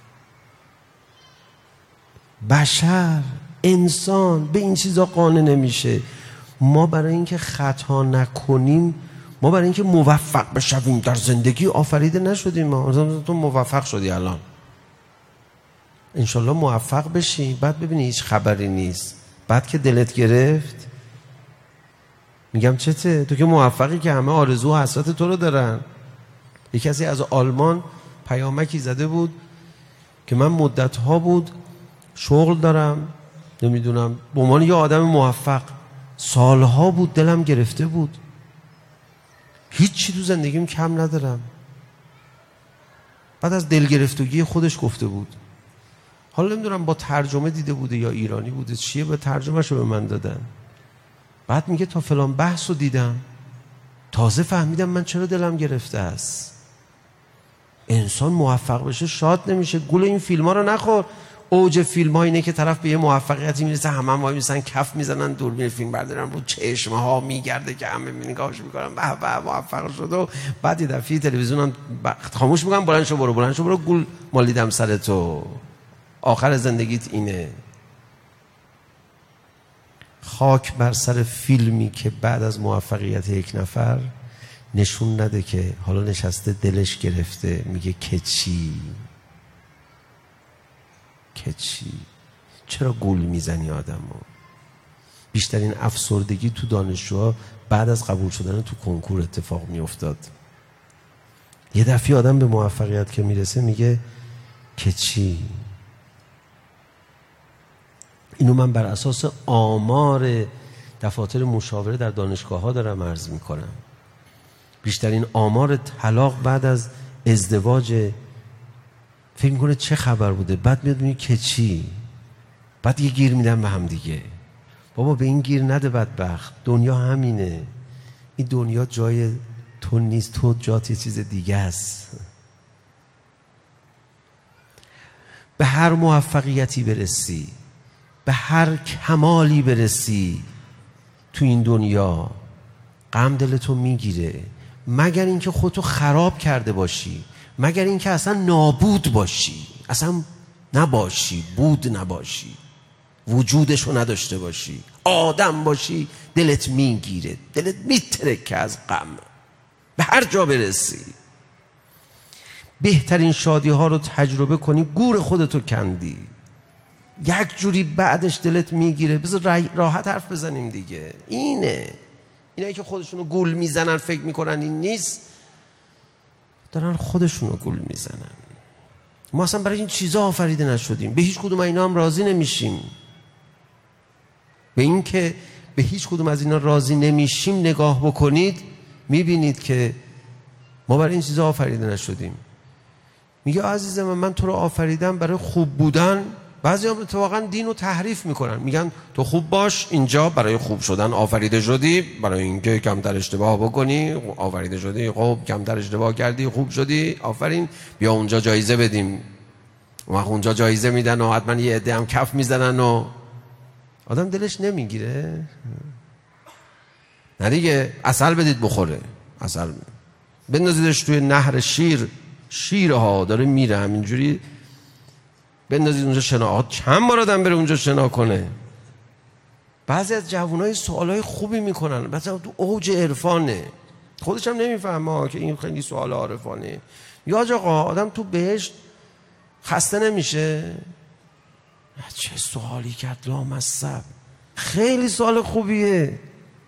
بشر، انسان به این چیزا قانع نمیشه. ما برای اینکه خطا نکنیم، ما برای اینکه موفق بشویم در زندگی آفریده نشدیم. ما تو موفق شدی الان، انشالله موفق بشی، بعد ببینی هیچ خبری نیست. بعد که دلت گرفت میگم چته؟ تو که موفقی که همه آرزو و حسرت تو رو دارن. یک کسی از آلمان پیامکی زده بود که من مدت‌ها بود شغل دارم، نمیدونم، به عنوان یه آدم موفق سالها بود دلم گرفته بود، هیچی تو زندگیم کم ندارم. بعد از دل گرفتگی خودش گفته بود. حالا نمیدونم با ترجمه دیده بوده یا ایرانی بوده چیه، به ترجمهشو به من دادن. بعد میگه تا فلان بحثو دیدم تازه فهمیدم من چرا دلم گرفته است. انسان موفق بشه شاد نمیشه. گول این فیلم ها رو نخور. اوج فیلم ها اینه که طرف به یه موفقیتی میرسه، همه وای میسن کف میزنن، دوربین فیلم بردارن رو چشمه ها میگرده که همه نگاهش میکنن به به موفق شد، و بعد یه دفعه تلویزیون هم خاموش میکنن، بلند شو برو گول مالیدم سر تو، آخر زندگیت اینه. خاک بر سر فیلمی که بعد از موفقیت یک نفر نشون نده که حالا نشسته دلش گرفته میگه که چی؟ چرا گول میزنی آدمو؟ بیشترین افسردگی تو دانشجوها بعد از قبول شدن تو کنکور اتفاق میافتاد. یه دفعه آدم به موفقیت که میرسه میگه که چی؟ اینو من بر اساس آمار دفاتر مشاوره در دانشگاه ها دارم عرض میکنم. بیشترین آمار طلاق بعد از ازدواج، فکر میکنه چه خبر بوده، بعد میاد میگه که چی؟ بعد یه گیر میدن به هم دیگه. بابا به این گیر نده بدبخت، دنیا همینه. این دنیا جای تو نیست، تو جات یه چیز دیگه است. به هر موفقیتی برسی، به هر کمالی برسی تو این دنیا، غم دلتو میگیره، مگر اینکه خودتو خراب کرده باشی، مگر اینکه اصلا نابود باشی، اصلا نباشی، بود نباشی، وجودشو نداشته باشی، آدم باشی، دلت میگیره، دلت میترکه از غم. به هر جا برسی بهترین شادی ها رو تجربه کنی، گور خودتو کندی، یک جوری بعدش دلت میگیره. بذار راحت حرف بزنیم دیگه. اینایی که خودشونو گول میزنن فکر میکنن این نیست، دارن خودشونو گول میزنن. ما اصلا برای این چیزا آفریده نشدیم. به هیچ کدوم اینا هم راضی نمیشیم. به این که به هیچ کدوم از اینا راضی نمیشیم نگاه بکنید، میبینید که ما برای این چیزا آفریده نشدیم. میگه عزیز من تو رو آفریدم برای خوب بودن. بعضی هم اتفاقا دین رو تحریف میکنن، میگن تو خوب باش، اینجا برای خوب شدن آفریده شدی، برای اینکه کمتر اشتباه بکنی آفریده شدی، خب کمتر اشتباه کردی خوب شدی، آفرین، بیا اونجا جایزه بدیم. اونجا جایزه میدن و حتما یه عده هم کف میزنن و آدم دلش نمیگیره. نه دیگه، عسل بدید بخوره، عسل بندازیدش توی نهر شیرها داره میره، همینجوری بندازید اونجا شنا. چند بار آدم بره اونجا شنا کنه؟ بعضی از جوانای سوالای خوبی میکنن، مثلا تو اوج عرفانه، خودش هم نمیفهمه که این خیلی سوال عارفانه. یا آقا آدم تو بهشت خسته نمیشه؟ چه سوالی کرد لامصب، خیلی سوال خوبیه.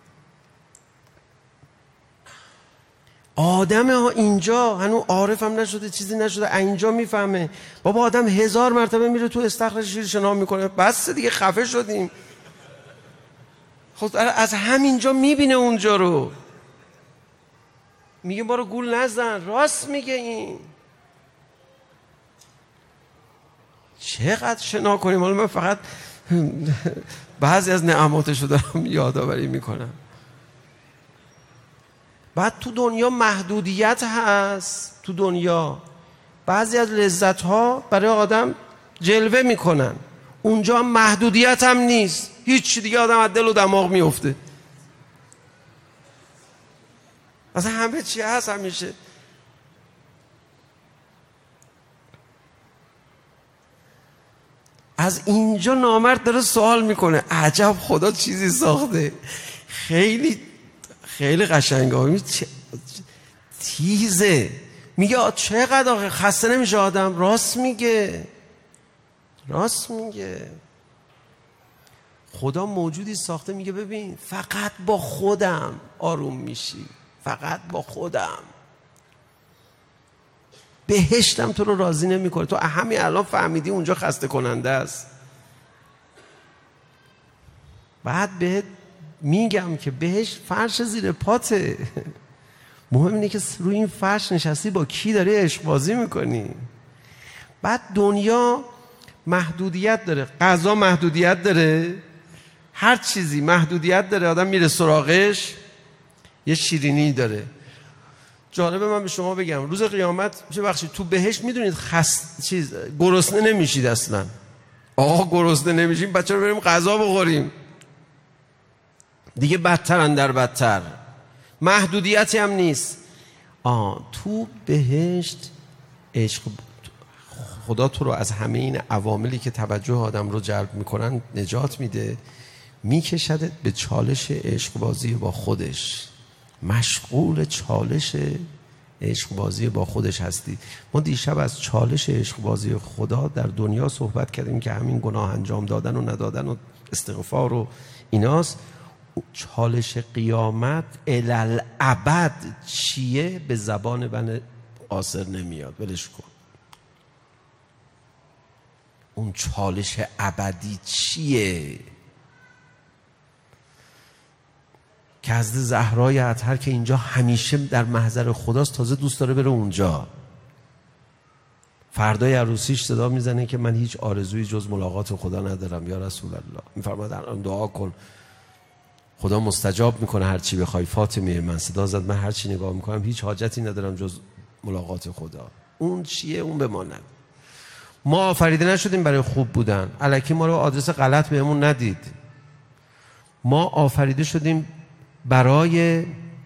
آدم ها اینجا هنوز عارف هم نشده، چیزی نشده، اینجا میفهمه. بابا آدم 1000 مرتبه میره تو استخر شیر شنا میکنه، بس دیگه خفه شدیم. خب از همینجا میبینه اونجا رو، میگه ما رو گول نزن. راست میگه این. چقدر شنا کنیم؟ حالا من فقط بعضی از نعماتشو دارم یادآوری میکنم. بعد تو دنیا محدودیت هست. تو دنیا بعضی از لذت ها برای آدم جلوه میکنن، اونجا محدودیت هم نیست، هیچ دیگه آدم از دل و دماغ میفته. اصلا همه چی هست همیشه. از اینجا نامرد داره سوال میکنه، عجب خدا چیزی ساخته، خیلی خیلی قشنگه، تیزه. میگه چقدر آخه خسته نمیشه آدم؟ راست میگه، راست میگه. خدا موجودی ساخته میگه ببین فقط با خودم آروم میشی، فقط با خودم. بهشتم تو رو راضی نمیکنه. تو همین الان فهمیدی اونجا خسته کننده است. بعد بهت میگم که بهشت فرش زیر پاته. مهم اینه که روی این فرش نشستی با کی داری عشق بازی میکنی. بعد دنیا محدودیت داره، غذا محدودیت داره، هر چیزی محدودیت داره. آدم میره سراغش، یه شیرینی داره. جالبه من به شما بگم روز قیامت ببخشید تو بهشت میدونید گرسنه نمیشید اصلا. آقا گرسنه نمیشیم، بچه رو بریم غذا بخوریم دیگه. بدترن در بدتر، محدودیتی هم نیست. تو بهشت عشق، خدا تو رو از همه این عواملی که توجه آدم رو جلب میکنن نجات میده، میکشدت به چالش عشق بازی با خودش. مشغول چالش عشق بازی با خودش هستی. ما دیشب از چالش عشق بازی خدا در دنیا صحبت کردیم که همین گناه انجام دادن و ندادن و استغفار و ایناست. چالش قیامت الالعبد چیه؟ به زبان بنی قاصر نمیاد، ولش کن. اون چالش ابدی چیه؟ که حضرت زهرای اطهر که اینجا همیشه در محضر خداست، تازه دوست داره بره اونجا. فردای عروسیش صدا میزنه که من هیچ آرزویی جز ملاقات خدا ندارم یا رسول الله. میفرماد الان دعا کن، خدا مستجاب میکنه هر چی بخوای. فاطمه من صدا زد، من هر چی نگاه میکنم هیچ حاجتی ندارم جز ملاقات خدا. اون چیه؟ اون بماند. ما آفریده نشدیم برای خوب بودن. الکی ما رو آدرس غلط بهمون ندید. ما آفریده شدیم برای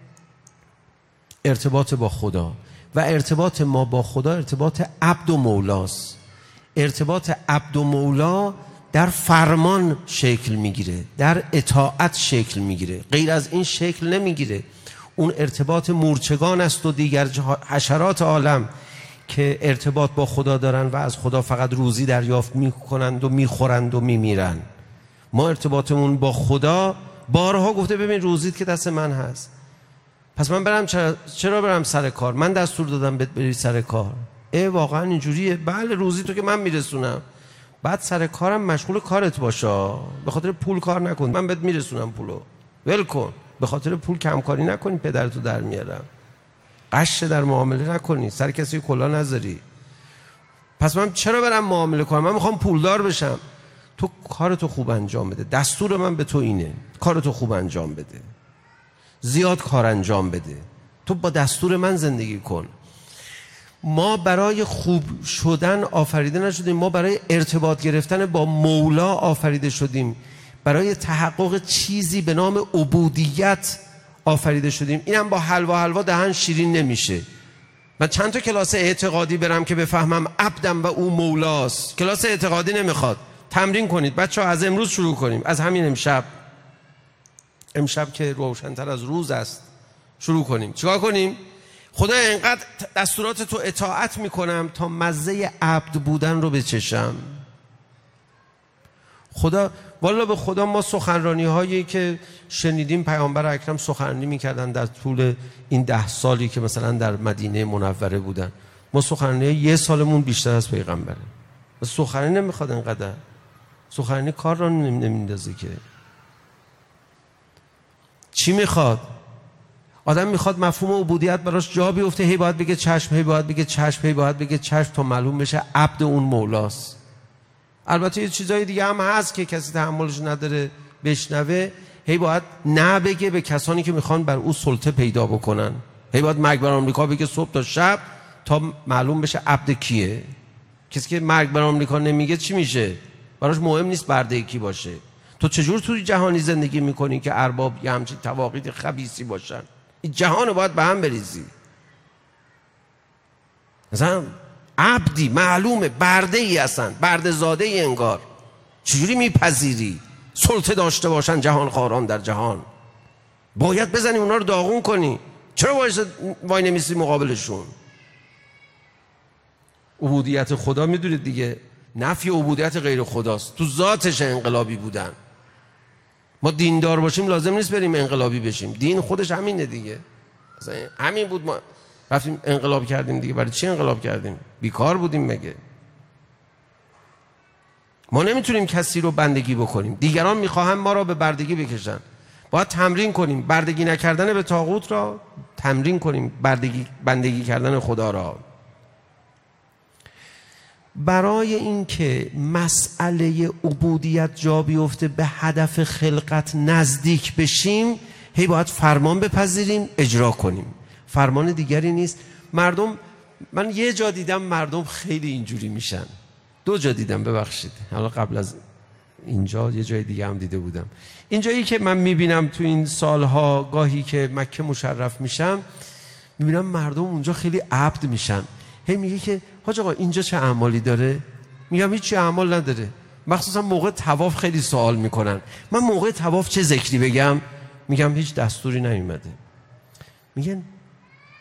ارتباط با خدا و ارتباط ما با خدا ارتباط عبد و مولاست. ارتباط عبد و مولا در فرمان شکل میگیره، در اطاعت شکل میگیره، غیر از این شکل نمیگیره. اون ارتباط مورچگان است و دیگر حشرات عالم که ارتباط با خدا دارن و از خدا فقط روزی دریافت میکنند و میخورند و میمیرن. ما ارتباطمون با خدا، بارها گفته ببین روزیت که دست من هست، پس من برم چرا برم سر کار؟ من دستور دادم بری سر کار. واقعا اینجوریه؟ بله، روزی تو که من میرسونم. بعد سر کارم مشغول کارت باشا، به خاطر پول کار نکن، من بهت میرسونم پولو، ول کن. به خاطر پول کمکاری نکنی، پدرتو در میارم. قش در معامله نکنی، سر کسی کلا نذاری. پس من چرا برم معامله کنم؟ من میخوام پولدار بشم. تو کارتو خوب انجام بده، دستور من به تو اینه، کارتو خوب انجام بده، زیاد کار انجام بده، تو با دستور من زندگی کن. ما برای خوب شدن آفریده نشدیم، ما برای ارتباط گرفتن با مولا آفریده شدیم، برای تحقق چیزی به نام عبودیت آفریده شدیم. اینم با حلوا دهن شیرین نمیشه. من چند تا کلاس اعتقادی برم که بفهمم عبدم و او مولاست؟ کلاس اعتقادی نمیخواد. تمرین کنید بچه‌ها، از امروز شروع کنیم، از همین امشب که روشن‌تر از روز است شروع کنیم. چیکار کنیم؟ خدا اینقدر دستورات تو اطاعت میکنم تا مزه عبد بودن رو بچشم. خدا والا به خدا، ما سخنرانی هایی که شنیدیم پیامبر اکرم سخنرانی میکردن در طول این 10 سالی که مثلا در مدینه منوره بودن، ما سخنرانی 1 سالمون بیشتر از پیغمبره. سخنرانی نمیخواد اینقدر، سخنرانی کار را نمیندازه که. چی میخواد؟ آدم میخواد مفهوم عبودیت براش جا بیفته، هی باید بگه چشم، هی باید بگه چشم، هی باید بگه چشم تا معلوم بشه عبد اون مولاست. البته یه چیزای دیگه هم هست که کسی تحملش نداره بشنوه، هی باید نه بگه به کسانی که میخوان بر او سلطه پیدا بکنن. هی باید مرگ بر آمریکا بگه صبح تا شب تا معلوم بشه عبد کیه. کسی که مرگ بر آمریکا نمیگه چی میشه؟ براش مهم نیست برده کی باشه. تو چجور توی جهانی زندگی میکنی که ارباب یه همچین تواقید خبیثی باشن؟ این جهان رو باید به هم بریزی. مثلا عبدی معلومه برده ای هستن، برده زاده ای انگار، چجوری میپذیری سلطه داشته باشن جهان خاران در جهان؟ باید بزنی اونا رو داغون کنی. چرا وای نمیسی مقابلشون؟ عبودیت خدا میدونید دیگه نفی عبودیت غیر خداست، تو ذاتش انقلابی بودن. ما دیندار باشیم لازم نیست بریم انقلابی بشیم، دین خودش همینه دیگه. مثلا همین بود، ما رفتیم انقلاب کردیم دیگه. برای چی انقلاب کردیم؟ بیکار بودیم مگه؟ ما نمیتونیم کسی رو بندگی بکنیم، دیگران میخواهن ما را به بردگی بکشن. باید تمرین کنیم بردگی نکردن به طاغوت را، تمرین کنیم بندگی کردن خدا را. برای اینکه مسئله عبودیت جا بیفته، به هدف خلقت نزدیک بشیم، هی باید فرمان بپذیریم، اجرا کنیم. فرمان دیگری نیست. مردم، من یه جا دیدم مردم خیلی اینجوری میشن، 2 جا دیدم، ببخشید، حالا قبل از اینجا یه جای دیگه هم دیده بودم. اینجایی که من میبینم تو این سالها گاهی که مکه مشرف میشم، میبینم مردم اونجا خیلی عبد میشن. هی میگه که حاج آقا اینجا چه اعمالی داره؟ میگم هیچ اعمال نداره. مخصوصا موقع طواف خیلی سوال میکنن، من موقع طواف چه ذکری بگم؟ میگم هیچ دستوری نیومده. میگن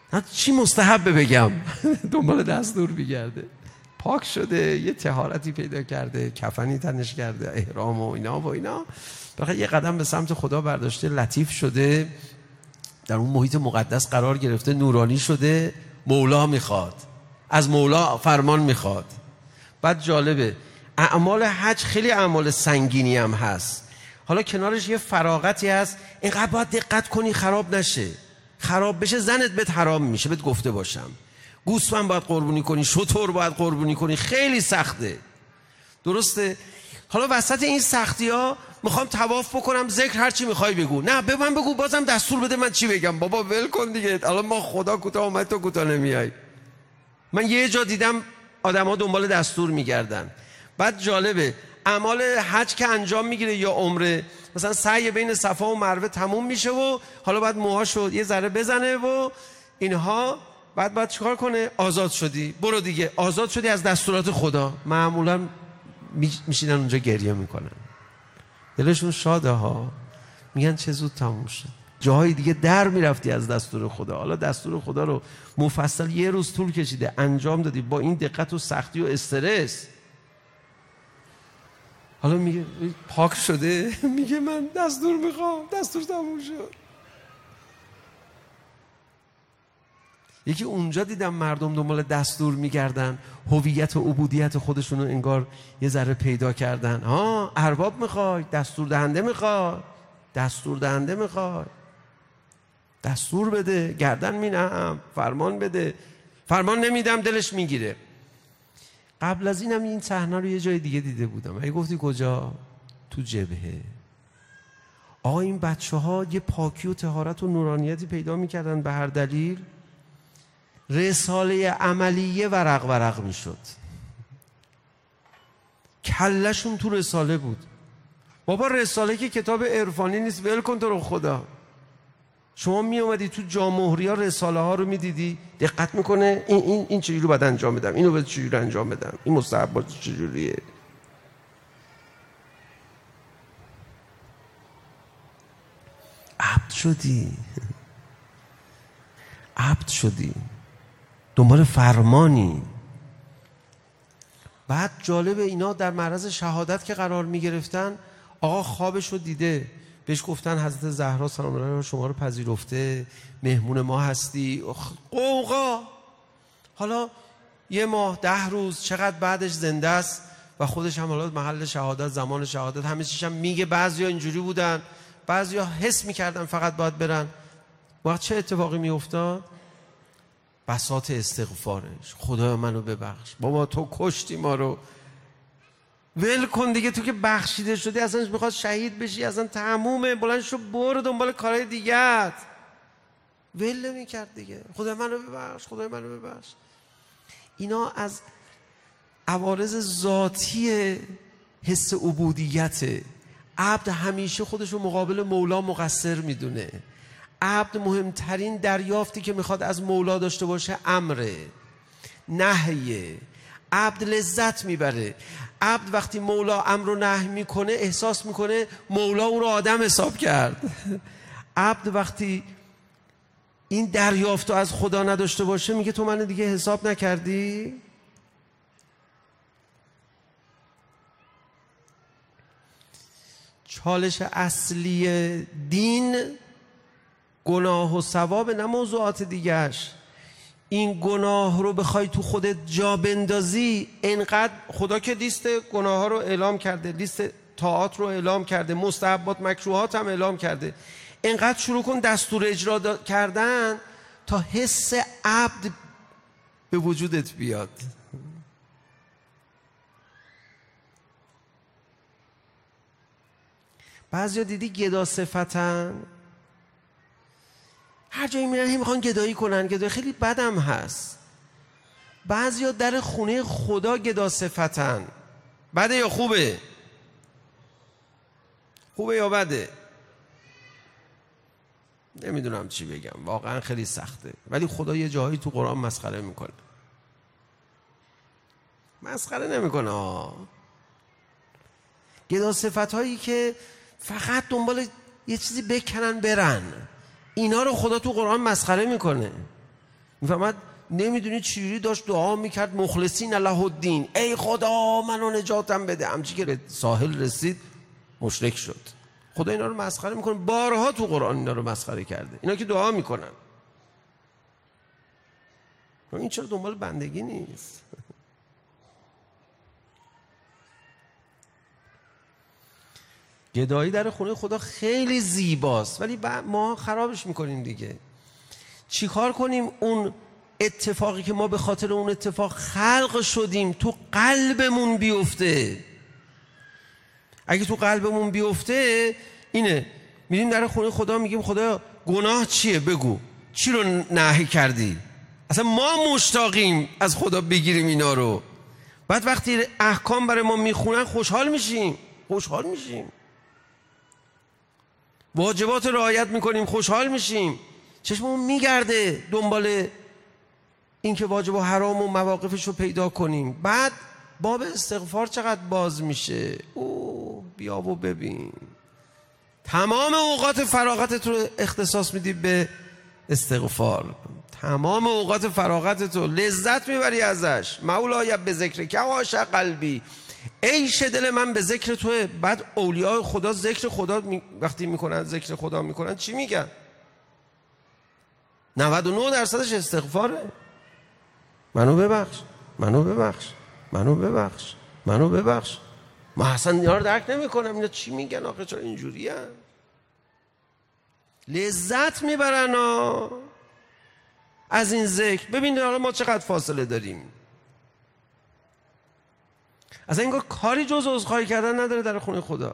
چی مستحب بگم دنبال دستور میگرده. پاک شده، یه طهارتی پیدا کرده، کفنی تنش کرده، احرام و اینا بخاطر یه قدم به سمت خدا برداشته، لطیف شده، در اون محیط مقدس قرار گرفته، نورانی شده، مولا میخواد، از مولا فرمان میخواد. بعد جالبه اعمال حج خیلی اعمال سنگینی هم هست، حالا کنارش یه فراغتی هست، اینقدر باید دقت کنی خراب نشه، خراب بشه زنت بهت حرام میشه، بهت گفته باشم. گوسفند باید قربونی کنی، شتر باید قربونی کنی، خیلی سخته. درسته؟ حالا وسط این سختی ها میخوام طواف بکنم، ذکر هر چی میخوای بگو، نه به من بگو، بازم دستور بده من چی بگم. بابا ول کن دیگه، الان ما خدا کوتاه اومد تو کوتاه نمیای. من یه جا دیدم آدم‌ها دنبال دستور میگردن. بعد جالبه اعمال حج که انجام میگیره یا عمره، مثلا سعی بین صفا و مروه تموم میشه و حالا بعد موهاشو یه ذره بزنه و اینها، بعد چیکار کنه؟ آزاد شدی، برو دیگه، آزاد شدی از دستورات خدا. معمولا میشینن اونجا گریه میکنن، دلشون شاده ها، میگن چه زود تموم شد. جاهای دیگه در میرفتی از دستور خدا، حالا دستور خدا رو مفصل یه روز طول کشیده انجام دادی با این دقت و سختی و استرس، حالا میگه پاک شده، میگه من دستور میخوام، دستور تموم شد. یکی اونجا دیدم مردم دنبال دستور میگردن، هویت و عبودیت خودشونو انگار یه ذره پیدا کردن. ارباب میخوای، دستور دهنده میخوای، دستور دهنده میخوای، دستور بده، گردن مینهم، فرمان بده، فرمان نمیدم دلش میگیره. قبل از اینم این صحنه رو یه جای دیگه دیده بودم. اگه گفتی کجا؟ تو جبهه. آقا این بچه ها یه پاکی و طهارت و نورانیتی پیدا میکردن به هر دلیل، رساله عملیه ورق میشد، کلشون تو رساله بود. بابا رساله که کتاب عرفانی نیست، ول کن تو رو خدا. شما می اومدی تو جامهوری ها رساله ها رو می دیدی، دقت میکنه این چجوری رو باید انجام بدم، اینو باید چجوری انجام بدم، این مستحبات چجوریه. عبد شدی دنبال فرمانی. بعد جالب اینا در معرض شهادت که قرار می گرفتن، آقا خوابش رو دیده، بهش گفتن حضرت زهرا سلام الله شما رو پذیرفته، مهمون ما هستی. قوقا. حالا 1 ماه 10 روز چقدر بعدش زنده است و خودش هم حالا محل شهادت، زمان شهادت، همه چیش هم میگه. بعضیا اینجوری بودن، بعضیا حس میکردن فقط باید برن. وقت چه اتفاقی میافتاد؟ بساط استغفارش، خدا منو ببخش، بابا تو کشتی ما رو، ول کن دیگه، تو که بخشیده شدی، اصلا میخواد شهید بشی، اصلا تمومه، بلند شو برو دنبال کارهای دیگه. ول نمی‌کرد دیگه، خدا منو ببخش، خدا منو ببخش. اینا از عوارض ذاتی حس عبودیت. عبد همیشه خودش رو مقابل مولا مقصر میدونه. عبد مهمترین دریافتی که میخواد از مولا داشته باشه امره، نهیه. عبد لذت میبره. عبد وقتی مولا امر و نهی میکنه احساس میکنه مولا او رو آدم حساب کرد. عبد وقتی این دریافتو از خدا نداشته باشه میگه تو من دیگه حساب نکردی. چالش اصلی دین گناه و ثواب، نه موضوعات دیگهش. این گناه رو بخوای تو خودت جا بندازی، انقدر خدا که لیست گناه ها رو اعلام کرده، لیست طاعات رو اعلام کرده، مستحبات مکروهات هم اعلام کرده، انقدر شروع کن دستور اجرا کردن تا حس عبد به وجودت بیاد. بعضیا دیدی گدا صفتن، هر جایی میرن هی میخوان گدایی کنن. گدایی خیلی بدم هست. بعضیا در خونه خدا گدا صفتن. بده یا خوبه؟ خوبه یا بده؟ نمیدونم چی بگم، واقعا خیلی سخته. ولی خدا یه جایی تو قرآن مسخره میکنه. مسخره نمیکنه. گدا صفت هایی که فقط دنبال یه چیزی بکنن برن، اینا رو خدا تو قرآن مسخره میکنه. میفهمد نمیدونی چجوری داشت دعا میکرد مخلصین له الدین، ای خدا منو نجاتم بده. همچی که به ساحل رسید مشرک شد. خدا اینا رو مسخره میکنه، بارها تو قرآن اینا رو مسخره کرده. اینا که دعا میکنن، این چرا دنبال بندگی نیست؟ گدایی در خونه خدا خیلی زیباست، ولی ما خرابش میکنیم دیگه. چی کار کنیم اون اتفاقی که ما به خاطر اون اتفاق خلق شدیم تو قلبمون بیفته؟ اگه تو قلبمون بیفته اینه، میریم در خونه خدا میگیم خدا گناه چیه بگو، چی رو نهی کردی؟ اصلا ما مشتاقیم از خدا بگیریم اینا رو. بعد وقتی احکام برای ما میخونن خوشحال میشیم، واجبات رعایت میکنیم، خوشحال میشیم، چشممون میگرده دنبال این که واجب و حرام و مواقفش رو پیدا کنیم. بعد باب استغفار چقدر باز میشه. بیا و ببین، تمام اوقات فراغتت رو اختصاص میدی به استغفار، تمام اوقات فراغتت رو لذت میبری ازش. مولای به ذکر که عاشق قلبی، عیش دل من به ذکر توه. بعد اولیاء خدا ذکر خدا وقتی میکنن، ذکر خدا میکنن، چی میگن؟ 99% استغفاره. منو ببخش، منو ببخش، منو ببخش، منو ببخش. ما اصلا اینا رو درک نمیکنم، اینا چی میگن آخه، چرا اینجوری هست؟ لذت میبرن از این ذکر. ببین آقا ما چقدر فاصله داریم. اصلا انگار کاری جز عذرخواهی کردن نداره در خونه خدا.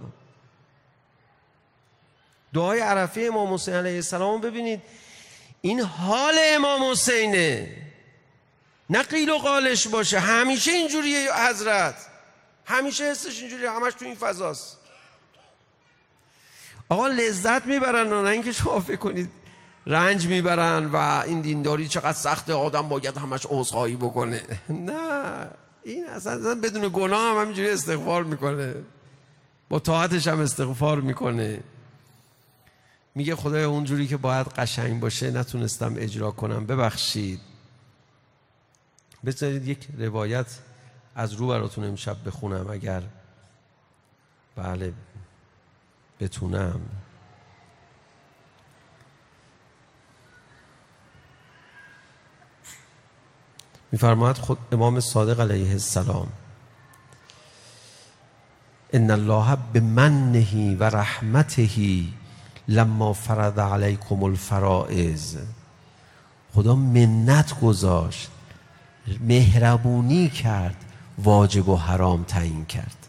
دعای عرفه امام حسین علیه السلام ببینید، این حال امام حسینه، نه قیل و قالش باشه. همیشه اینجوریه حضرت، همیشه حسش اینجوریه، همش تو این فضاست. آقا لذت میبرن، نه اینکه شما فکر کنید رنج میبرن و این دینداری چقدر سخته، آدم باید همش عذرخواهی بکنه. نه، این اصلا بدون گناه هم همینجوری استغفار میکنه، با طاعتش هم استغفار میکنه. میگه خدایا اونجوری که باید قشنگ باشه نتونستم اجرا کنم، ببخشید. بذارید یک روایت از رو براتون امشب بخونم اگر بله بتونم. میفرماید خود امام صادق علیه السلام، ان الله بمنه و رحمته لما فرض علیکم الفرائض. خدا منت گذاشت، مهربونی کرد، واجب و حرام تعیین کرد.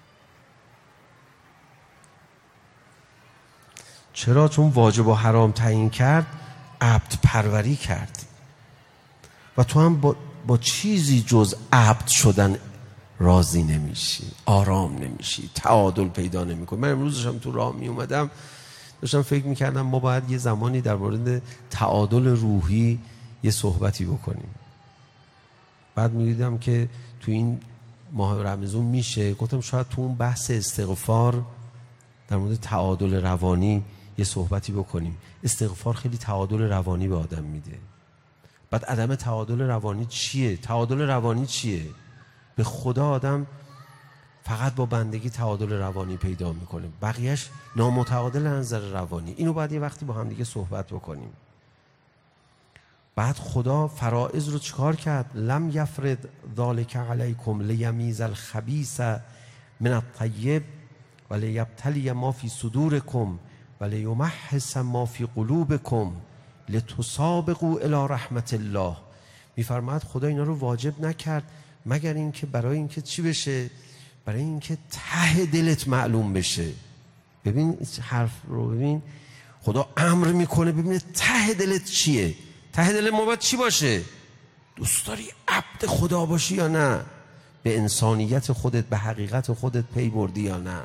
چرا؟ چون واجب و حرام تعیین کرد، عبد پروری کرد. و تو هم با چیزی جز عبد شدن راضی نمیشی، آرام نمیشی، تعادل پیدا نمیکنی. من امروز داشتم تو راه می اومدم، داشتم فکر میکردم ما باید یه زمانی در مورد تعادل روحی یه صحبتی بکنیم. بعد میدیدم که تو این ماه رمضان میشه، گفتم شاید تو اون بحث استغفار در مورد تعادل روانی یه صحبتی بکنیم. استغفار خیلی تعادل روانی به آدم میده. بعد عدم تعادل روانی چیه؟ تعادل روانی چیه؟ به خدا آدم فقط با بندگی تعادل روانی پیدا میکنه، بقیهش نامتعادل از نظر روانی. اینو باید یه وقتی با هم دیگه صحبت بکنیم. بعد خدا فرائض رو چیکار کرد؟ لم یفرض ذالک علیکم لیمیز الخبیث من الطیب و لیبتلی ما فی صدورکم و لیمحص ما فی قلوبکم لتسابقوا الی رحمت الله. میفرماید خدا اینا رو واجب نکرد مگر اینکه برای اینکه چی بشه؟ برای اینکه ته دلت معلوم بشه. ببین حرف رو ببین، خدا امر میکنه ببینه ته دلت چیه. ته دل ما باید چی باشه؟ دوست داری عبد خدا باشی یا نه؟ به انسانیت خودت، به حقیقت خودت پی بردی یا نه؟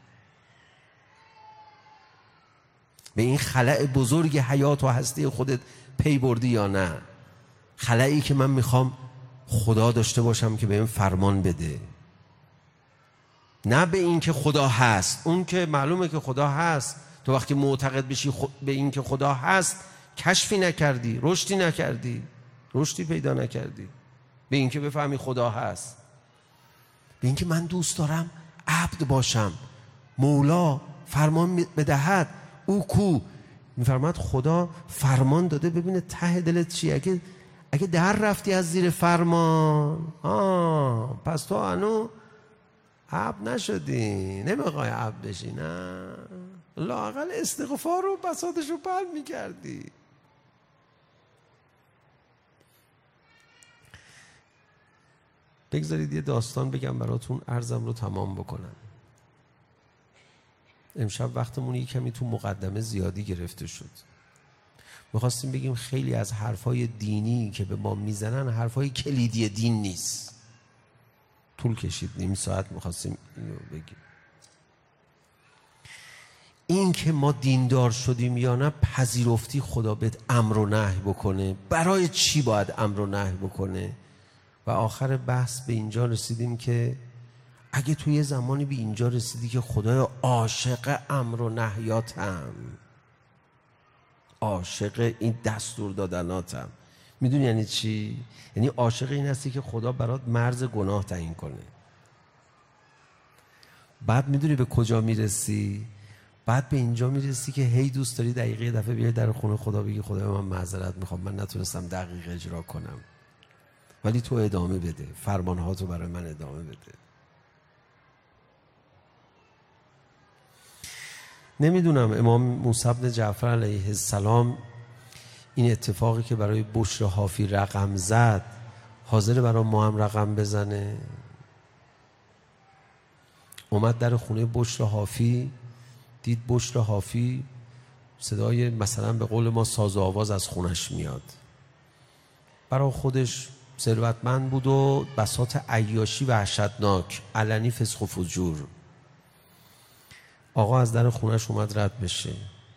به این خلأ بزرگ حیات و هستی خودت پی بردی یا نه؟ خلأی که من میخوام خدا داشته باشم که بهم فرمان بده، نه به این که خدا هست. اون که معلومه که خدا هست، تو وقتی معتقد بشی به این که خدا هست، کشفی نکردی، رشدی نکردی. رشدی پیدا نکردی به اینکه بفهمی خدا هست، به اینکه من دوست دارم عبد باشم، مولا فرمان بدهد، او کو؟ میفرماد خدا فرمان داده، ببینه ته دلت چیه. اگه در رفتی از زیر فرمان، پس تو هنو عبد نشدی، نمیخوای عبد بشی. نه، لااقل استغفار رو بساطش رو پل میکردی. بگذارید یه داستان بگم براتون، عرضم رو تمام بکنم. امشب وقتمون یه کمی تو مقدمه زیادی گرفته شد. میخواستیم بگیم خیلی از حرفای دینی که به ما میزنن حرفای کلیدی دین نیست. طول کشید، نیم ساعت میخواستیم اینو بگیم. این که ما دیندار شدیم یا نه، پذیرفتی خدا بهت امر و نهی بکنه، برای چی باید امر و نهی بکنه؟ و آخر بحث به اینجا رسیدیم که اگه توی یه زمانی به اینجا رسیدی که خدای عاشق امر و نهیاتم، عاشق این دستور دادناتم، میدونی یعنی چی؟ یعنی عاشق این هستی که خدا برات مرز گناه تعیین کنه. بعد میدونی به کجا میرسی؟ بعد به اینجا میرسی که هی دوست داری دقیقه دفعه بیای در خونه خدا بگی خدا من معذرت میخوام، من نتونستم دقیق اجرا کنم، ولی تو ادامه بده، فرمانهاتو برای من ادامه بده. نمیدونم امام موسی بن جعفر علیه السلام این اتفاقی که برای بشر حافی رقم زد حاضر برای ما هم رقم بزنه؟ اومد در خونه بشر حافی، دید بشر حافی صدای مثلا به قول ما ساز و آواز از خونش میاد. برای خودش ثروتمند بود و بساط عیاشی وحشتناک، علنی فسق و فجور. آقا از در خونش اومد رد بشه،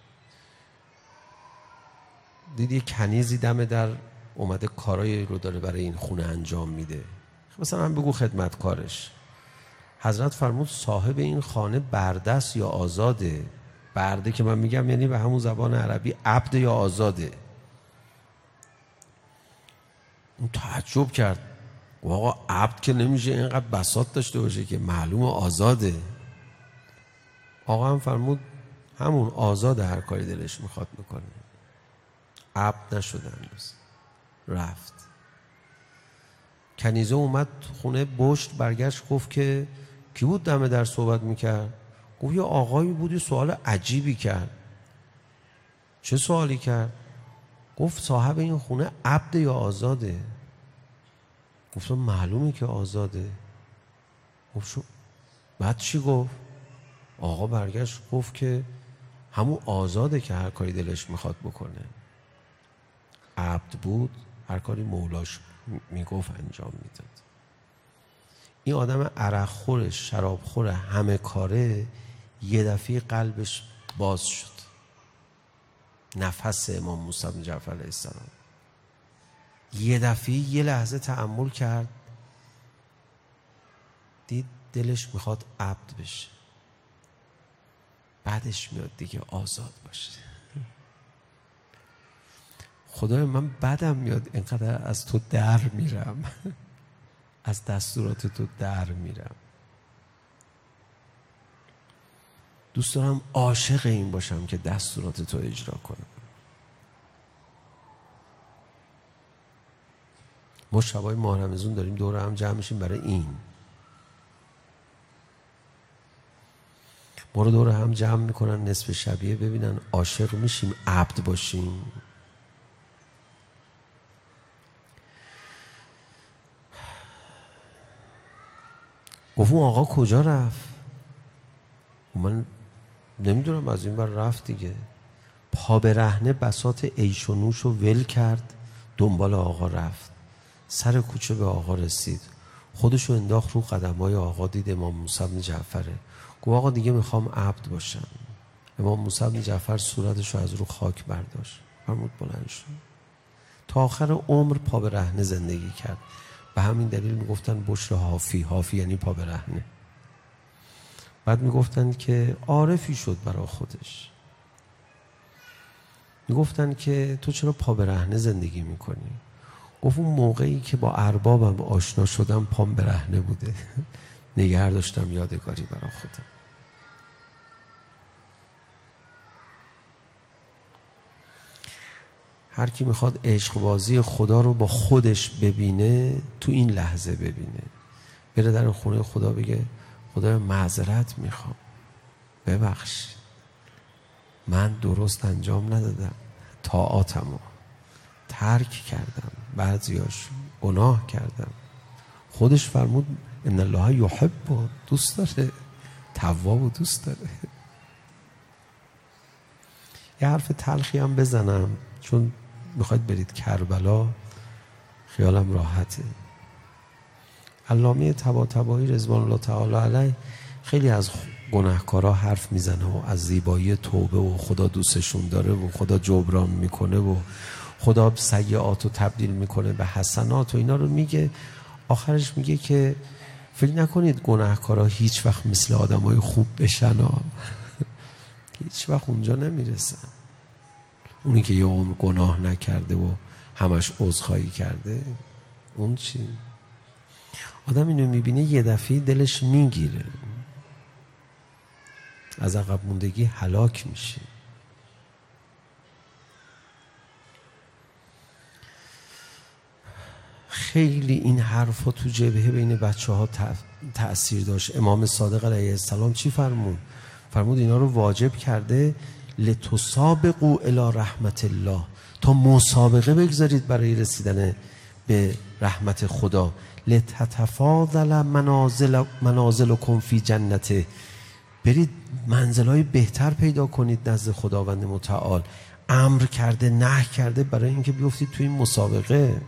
دید یه کنیزی دم در اومده کارایی رو داره برای این خونه انجام میده، مثلا من بگو خدمتکارش. حضرت فرمود صاحب این خانه برده است یا آزاده؟ برده که من میگم یعنی به همون زبان عربی عبد یا آزاده. اون تعجب کرد، آقا عبد که نمیشه اینقدر بساط داشته باشه که، معلوم آزاده. آقا هم فرمود همون آزاده، هر کاری دلش میخواد میکنه. عبد نشده هنوز. رفت. کنیزه اومد خونه بشت، برگشت گفت که کی بود دم در صحبت میکرد؟ گفت یه آقایی بود یه سوال عجیبی کرد. چه سوالی کرد؟ گفت صاحب این خونه عبد یا آزاده؟ گفتم معلومه که آزاده. گفت شو بعد چی گفت؟ آقا برگشت گفت که همون آزاده که هر کاری دلش میخواد بکنه. عبد بود، هر کاری مولاش میگفت انجام میداد. این آدم عرق خوره، شراب خوره، همه کاره، یه دفعه قلبش باز شد. نفس امام موسی بن جعفر علیه السلام یه دفعه یه لحظه تأمل کرد، دید دلش میخواد عبد بشه، بعدش میاد دیگه آزاد باشه. خدای من بدم میاد اینقدر از تو در میرم، از دستورات تو در میرم. دوست دارم عاشق این باشم که دستورات تو اجرا کنم. ما شبای ماه رمضان داریم دور هم جمع میشیم برای این. ما رو دور هم جمع میکنن نصف شبیه ببینن عاشق میشیم، عبد باشیم. گفت اون آقا کجا رفت؟ من نمیدونم، از این بر رفت دیگه. پا برهنه بساط عیش و نوش رو ول کرد، دنبال آقا رفت. سر کوچه به آقا رسید، خودشو انداخت رو قدمای آقا، دید امام موسی بن جعفره. گفت آقا دیگه میخوام عبد باشم. امام موسی بن جعفر صورتشو از رو خاک برداشت، فرمود بلند شد. تا آخر عمر پا برهنه زندگی کرد. به همین دلیل میگفتن بشر حافی، حافی یعنی پا برهنه. بعد میگفتن که عارفی شد برای خودش. میگفتن که تو چرا پا برهنه زندگی میکنی؟ گفت اون موقعی که با اربابم آشنا شدم پام برهنه بوده نگه داشتم یادگاری برای خودم. هر کی میخواد عشق بازی خدا رو با خودش ببینه تو این لحظه ببینه، بره در خونه خدا بگه خدا معذرت میخوام، ببخش، من درست انجام ندادم، طاعاتمو ترک کردم، بعضیاش گناه کردم. خودش فرمود ان الله یحب، دوست داره، تواب دوست داره. یه حرف تلخی هم بزنم چون میخواید برید کربلا، خیالم راحته. علامه طباطبایی رضوان الله تعالی علیه خیلی از گناهکارا حرف میزنه و از زیبایی توبه و خدا دوستشون داره و خدا جبران میکنه و خدا سیئات رو تبدیل میکنه به حسنات و اینا رو میگه. آخرش میگه که فکر نکنید گناهکارا هیچ وقت مثل آدمای خوب بشن هیچ وقت اونجا نمیرسن. اونی که یه عمر گناه نکرده و همش عذرخواهی کرده، اون چی؟ آدم اینو میبینه یه دفعه دلش میگیره، از عقب موندگی هلاک میشه. خیلی این حرفا تو جبهه بین بچه ها تأثیر داشت. امام صادق علیه السلام چی فرمود؟ فرمود اینا رو واجب کرده لتسابقوا الی رحمت الله، تا مسابقه بگذارید برای رسیدن به رحمت خدا. لتتفاضل منازلکم فی جنته، برید منزلهای بهتر پیدا کنید نزد خداوند متعال. امر کرده، نهی کرده برای اینکه بیفتید توی این مسابقه.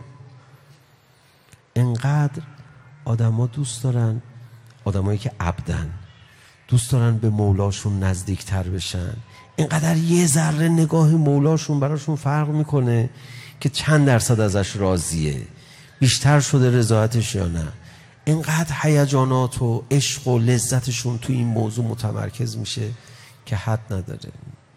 انقدر آدما دوست دارن، آدمایی که عبدن دوست دارن به مولاشون نزدیکتر بشن. اینقدر یه ذره نگاه مولاشون براشون فرق میکنه که چند درصد ازش راضیه، بیشتر شده رضایتش یا نه. اینقدر هیجانات و عشق و لذتشون تو این موضوع متمرکز میشه که حد نداره.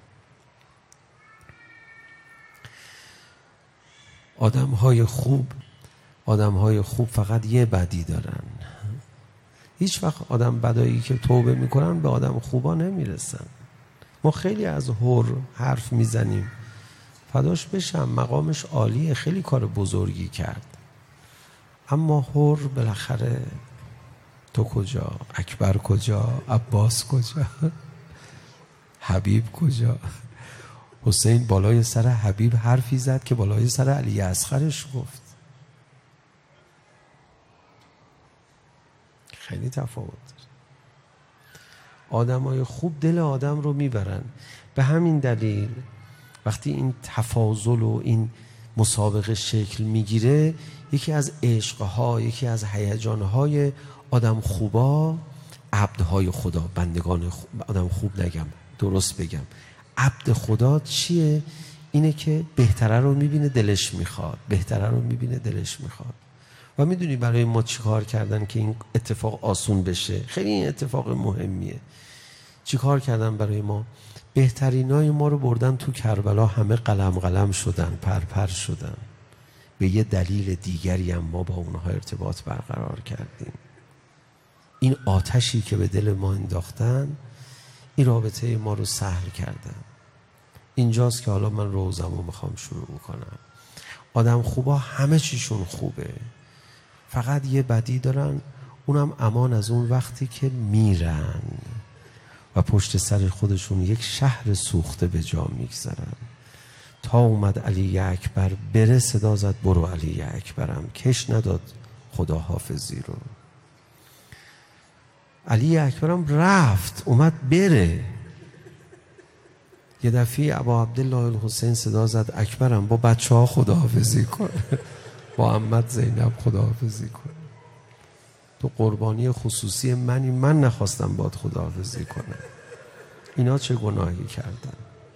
آدم‌های خوب فقط یه بدی دارن. هیچ وقت آدم بدایی که توبه میکنن به آدم خوبا نمیرسن. ما خیلی از هور حرف میزنیم، فداش بشم، مقامش عالیه، خیلی کار بزرگی کرد، اما هور بالاخره تو کجا؟ اکبر کجا؟ عباس کجا؟ حبیب کجا؟ حسین بالای سر حبیب حرفی زد که بالای سر علی اصغرش گفت. خیلی تفاوت داره. آدمای خوب دل آدم رو میبرن. به همین دلیل وقتی این تفاضل و این مسابقه شکل میگیره، یکی از عشقها، یکی از هیجانهای آدم خوبا، عبدهای خدا، بندگان آدم خوب نگم، درست بگم، عبد خدا چیه؟ اینه که بهتره رو میبینه دلش میخواد، بهتره رو میبینه دلش میخواد. و میدونی برای ما چی کار کردن که این اتفاق آسون بشه؟ خیلی این اتفاق مهمیه. چی کار کردن برای ما؟ بهترینای ما رو بردن تو کربلا، همه قلم شدن، پر شدن. به یه دلیل دیگری هم ما با اونها ارتباط برقرار کردیم. این آتشی که به دل ما انداختن، این رابطه ما رو سهل کردن. اینجاست که حالا من روزمو میخوام شروع کنم. آدم خوبا همه چیشون خوبه، فقط یه بدی دارن، اونم امان از اون وقتی که میرن و پشت سر خودشون یک شهر سوخته به جا میگذارن. تا اومد علی اکبر بره، صدا زد برو علی اکبرم، کش نداد خدا حافظی رو. علی اکبرم رفت، اومد بره. یه دفعه ابا عبدالله الحسین صدا زد اکبرم با بچه ها خداحافظی کن، با عمت زینب خداحافظی کن، تو قربانی خصوصی منی، من نخواستم باید خداحافظی کنم. اینا چه گناهی کردن؟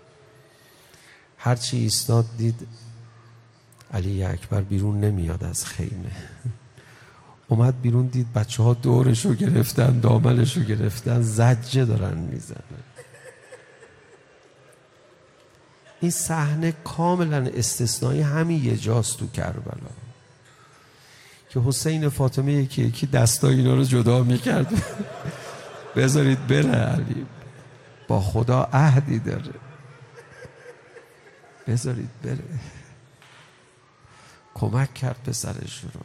هرچی ایستاد دید علی اکبر بیرون نمیاد از خیمه، اومد بیرون دید بچه ها دورشو گرفتن، دامنشو گرفتن، زجه دارن میزنن. این صحنه کاملا استثنایی همین یه جاست تو کربلا. که حسین فاطمه یکی دستای اینا رو جدا میکرد. بذارید بره، علی با خدا عهدی داره، بذارید بره. کمک کرد پسرش رو.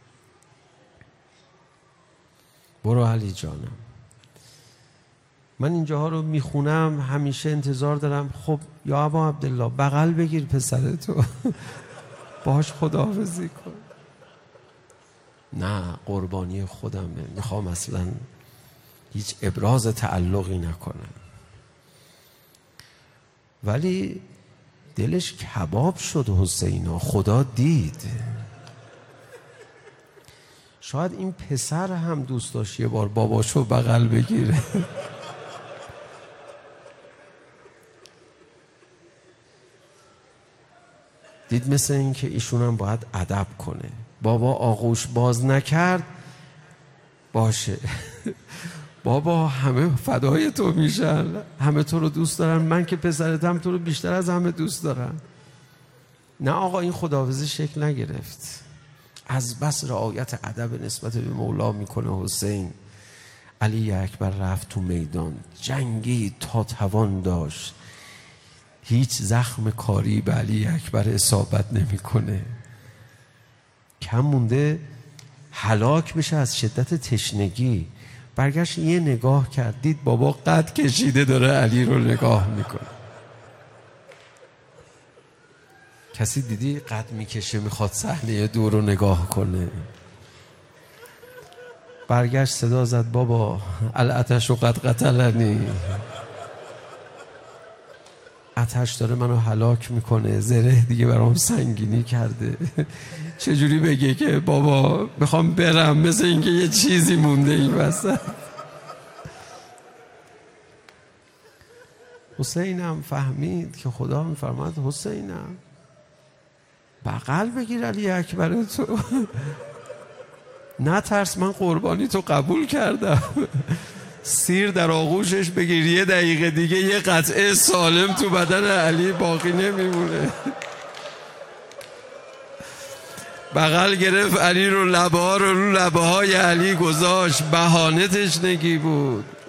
برو علی جانم. من اینجاها رو میخونم همیشه انتظار دارم خب یا ابا عبدالله بغل بگیر پسرتو، باهاش خداحافظی کن. نه، قربانی خودمه، میخوام اصلا هیچ ابراز تعلقی نکنم. ولی دلش کباب شد حسینا، خدا دید. شاید این پسر هم دوست داشت یه بار باباشو بغل بگیره. دید مثل این که ایشون هم باید ادب کنه. بابا آغوش باز نکرد، باشه بابا همه فدای تو میشن، همه تو رو دوست دارن، من که پسرتم تو رو بیشتر از همه دوست دارم. نه آقا، این خداحافظی شکل نگرفت. از بس رعایت ادب نسبت به مولا میکنه حسین. علی اکبر رفت تو میدان، جنگی تا توان داشت، هیچ زخم کاری به علی اکبر اصابت نمیکنه. کم مونده هلاک بشه از شدت تشنگی. برگشت یه نگاه کرد، دید بابا قد کشیده داره علی رو نگاه میکنه. کسی دیدی قد میکشه میخواد صحنه دور رو نگاه کنه؟ برگشت صدا زد بابا العطش و قد قتلنی، آتش داره منو هلاک میکنه، زره دیگه برام سنگینی کرده. چجوری بگه که بابا بخوام برم، مثل اینکه یه چیزی مونده این وسط. حسینم فهمید که خدا میفرماد حسینم بغل بگیر علی اکبر تو، نترس، من قربانی تو قبول کردم. سیر در آغوشش بگیر، یه دقیقه دیگه یه قطعه سالم تو بدن علی باقی نمیمونه. بغل گرفت علی رو، لبه ها رو لبه های علی گذاشت. بهانه تشنگی بود.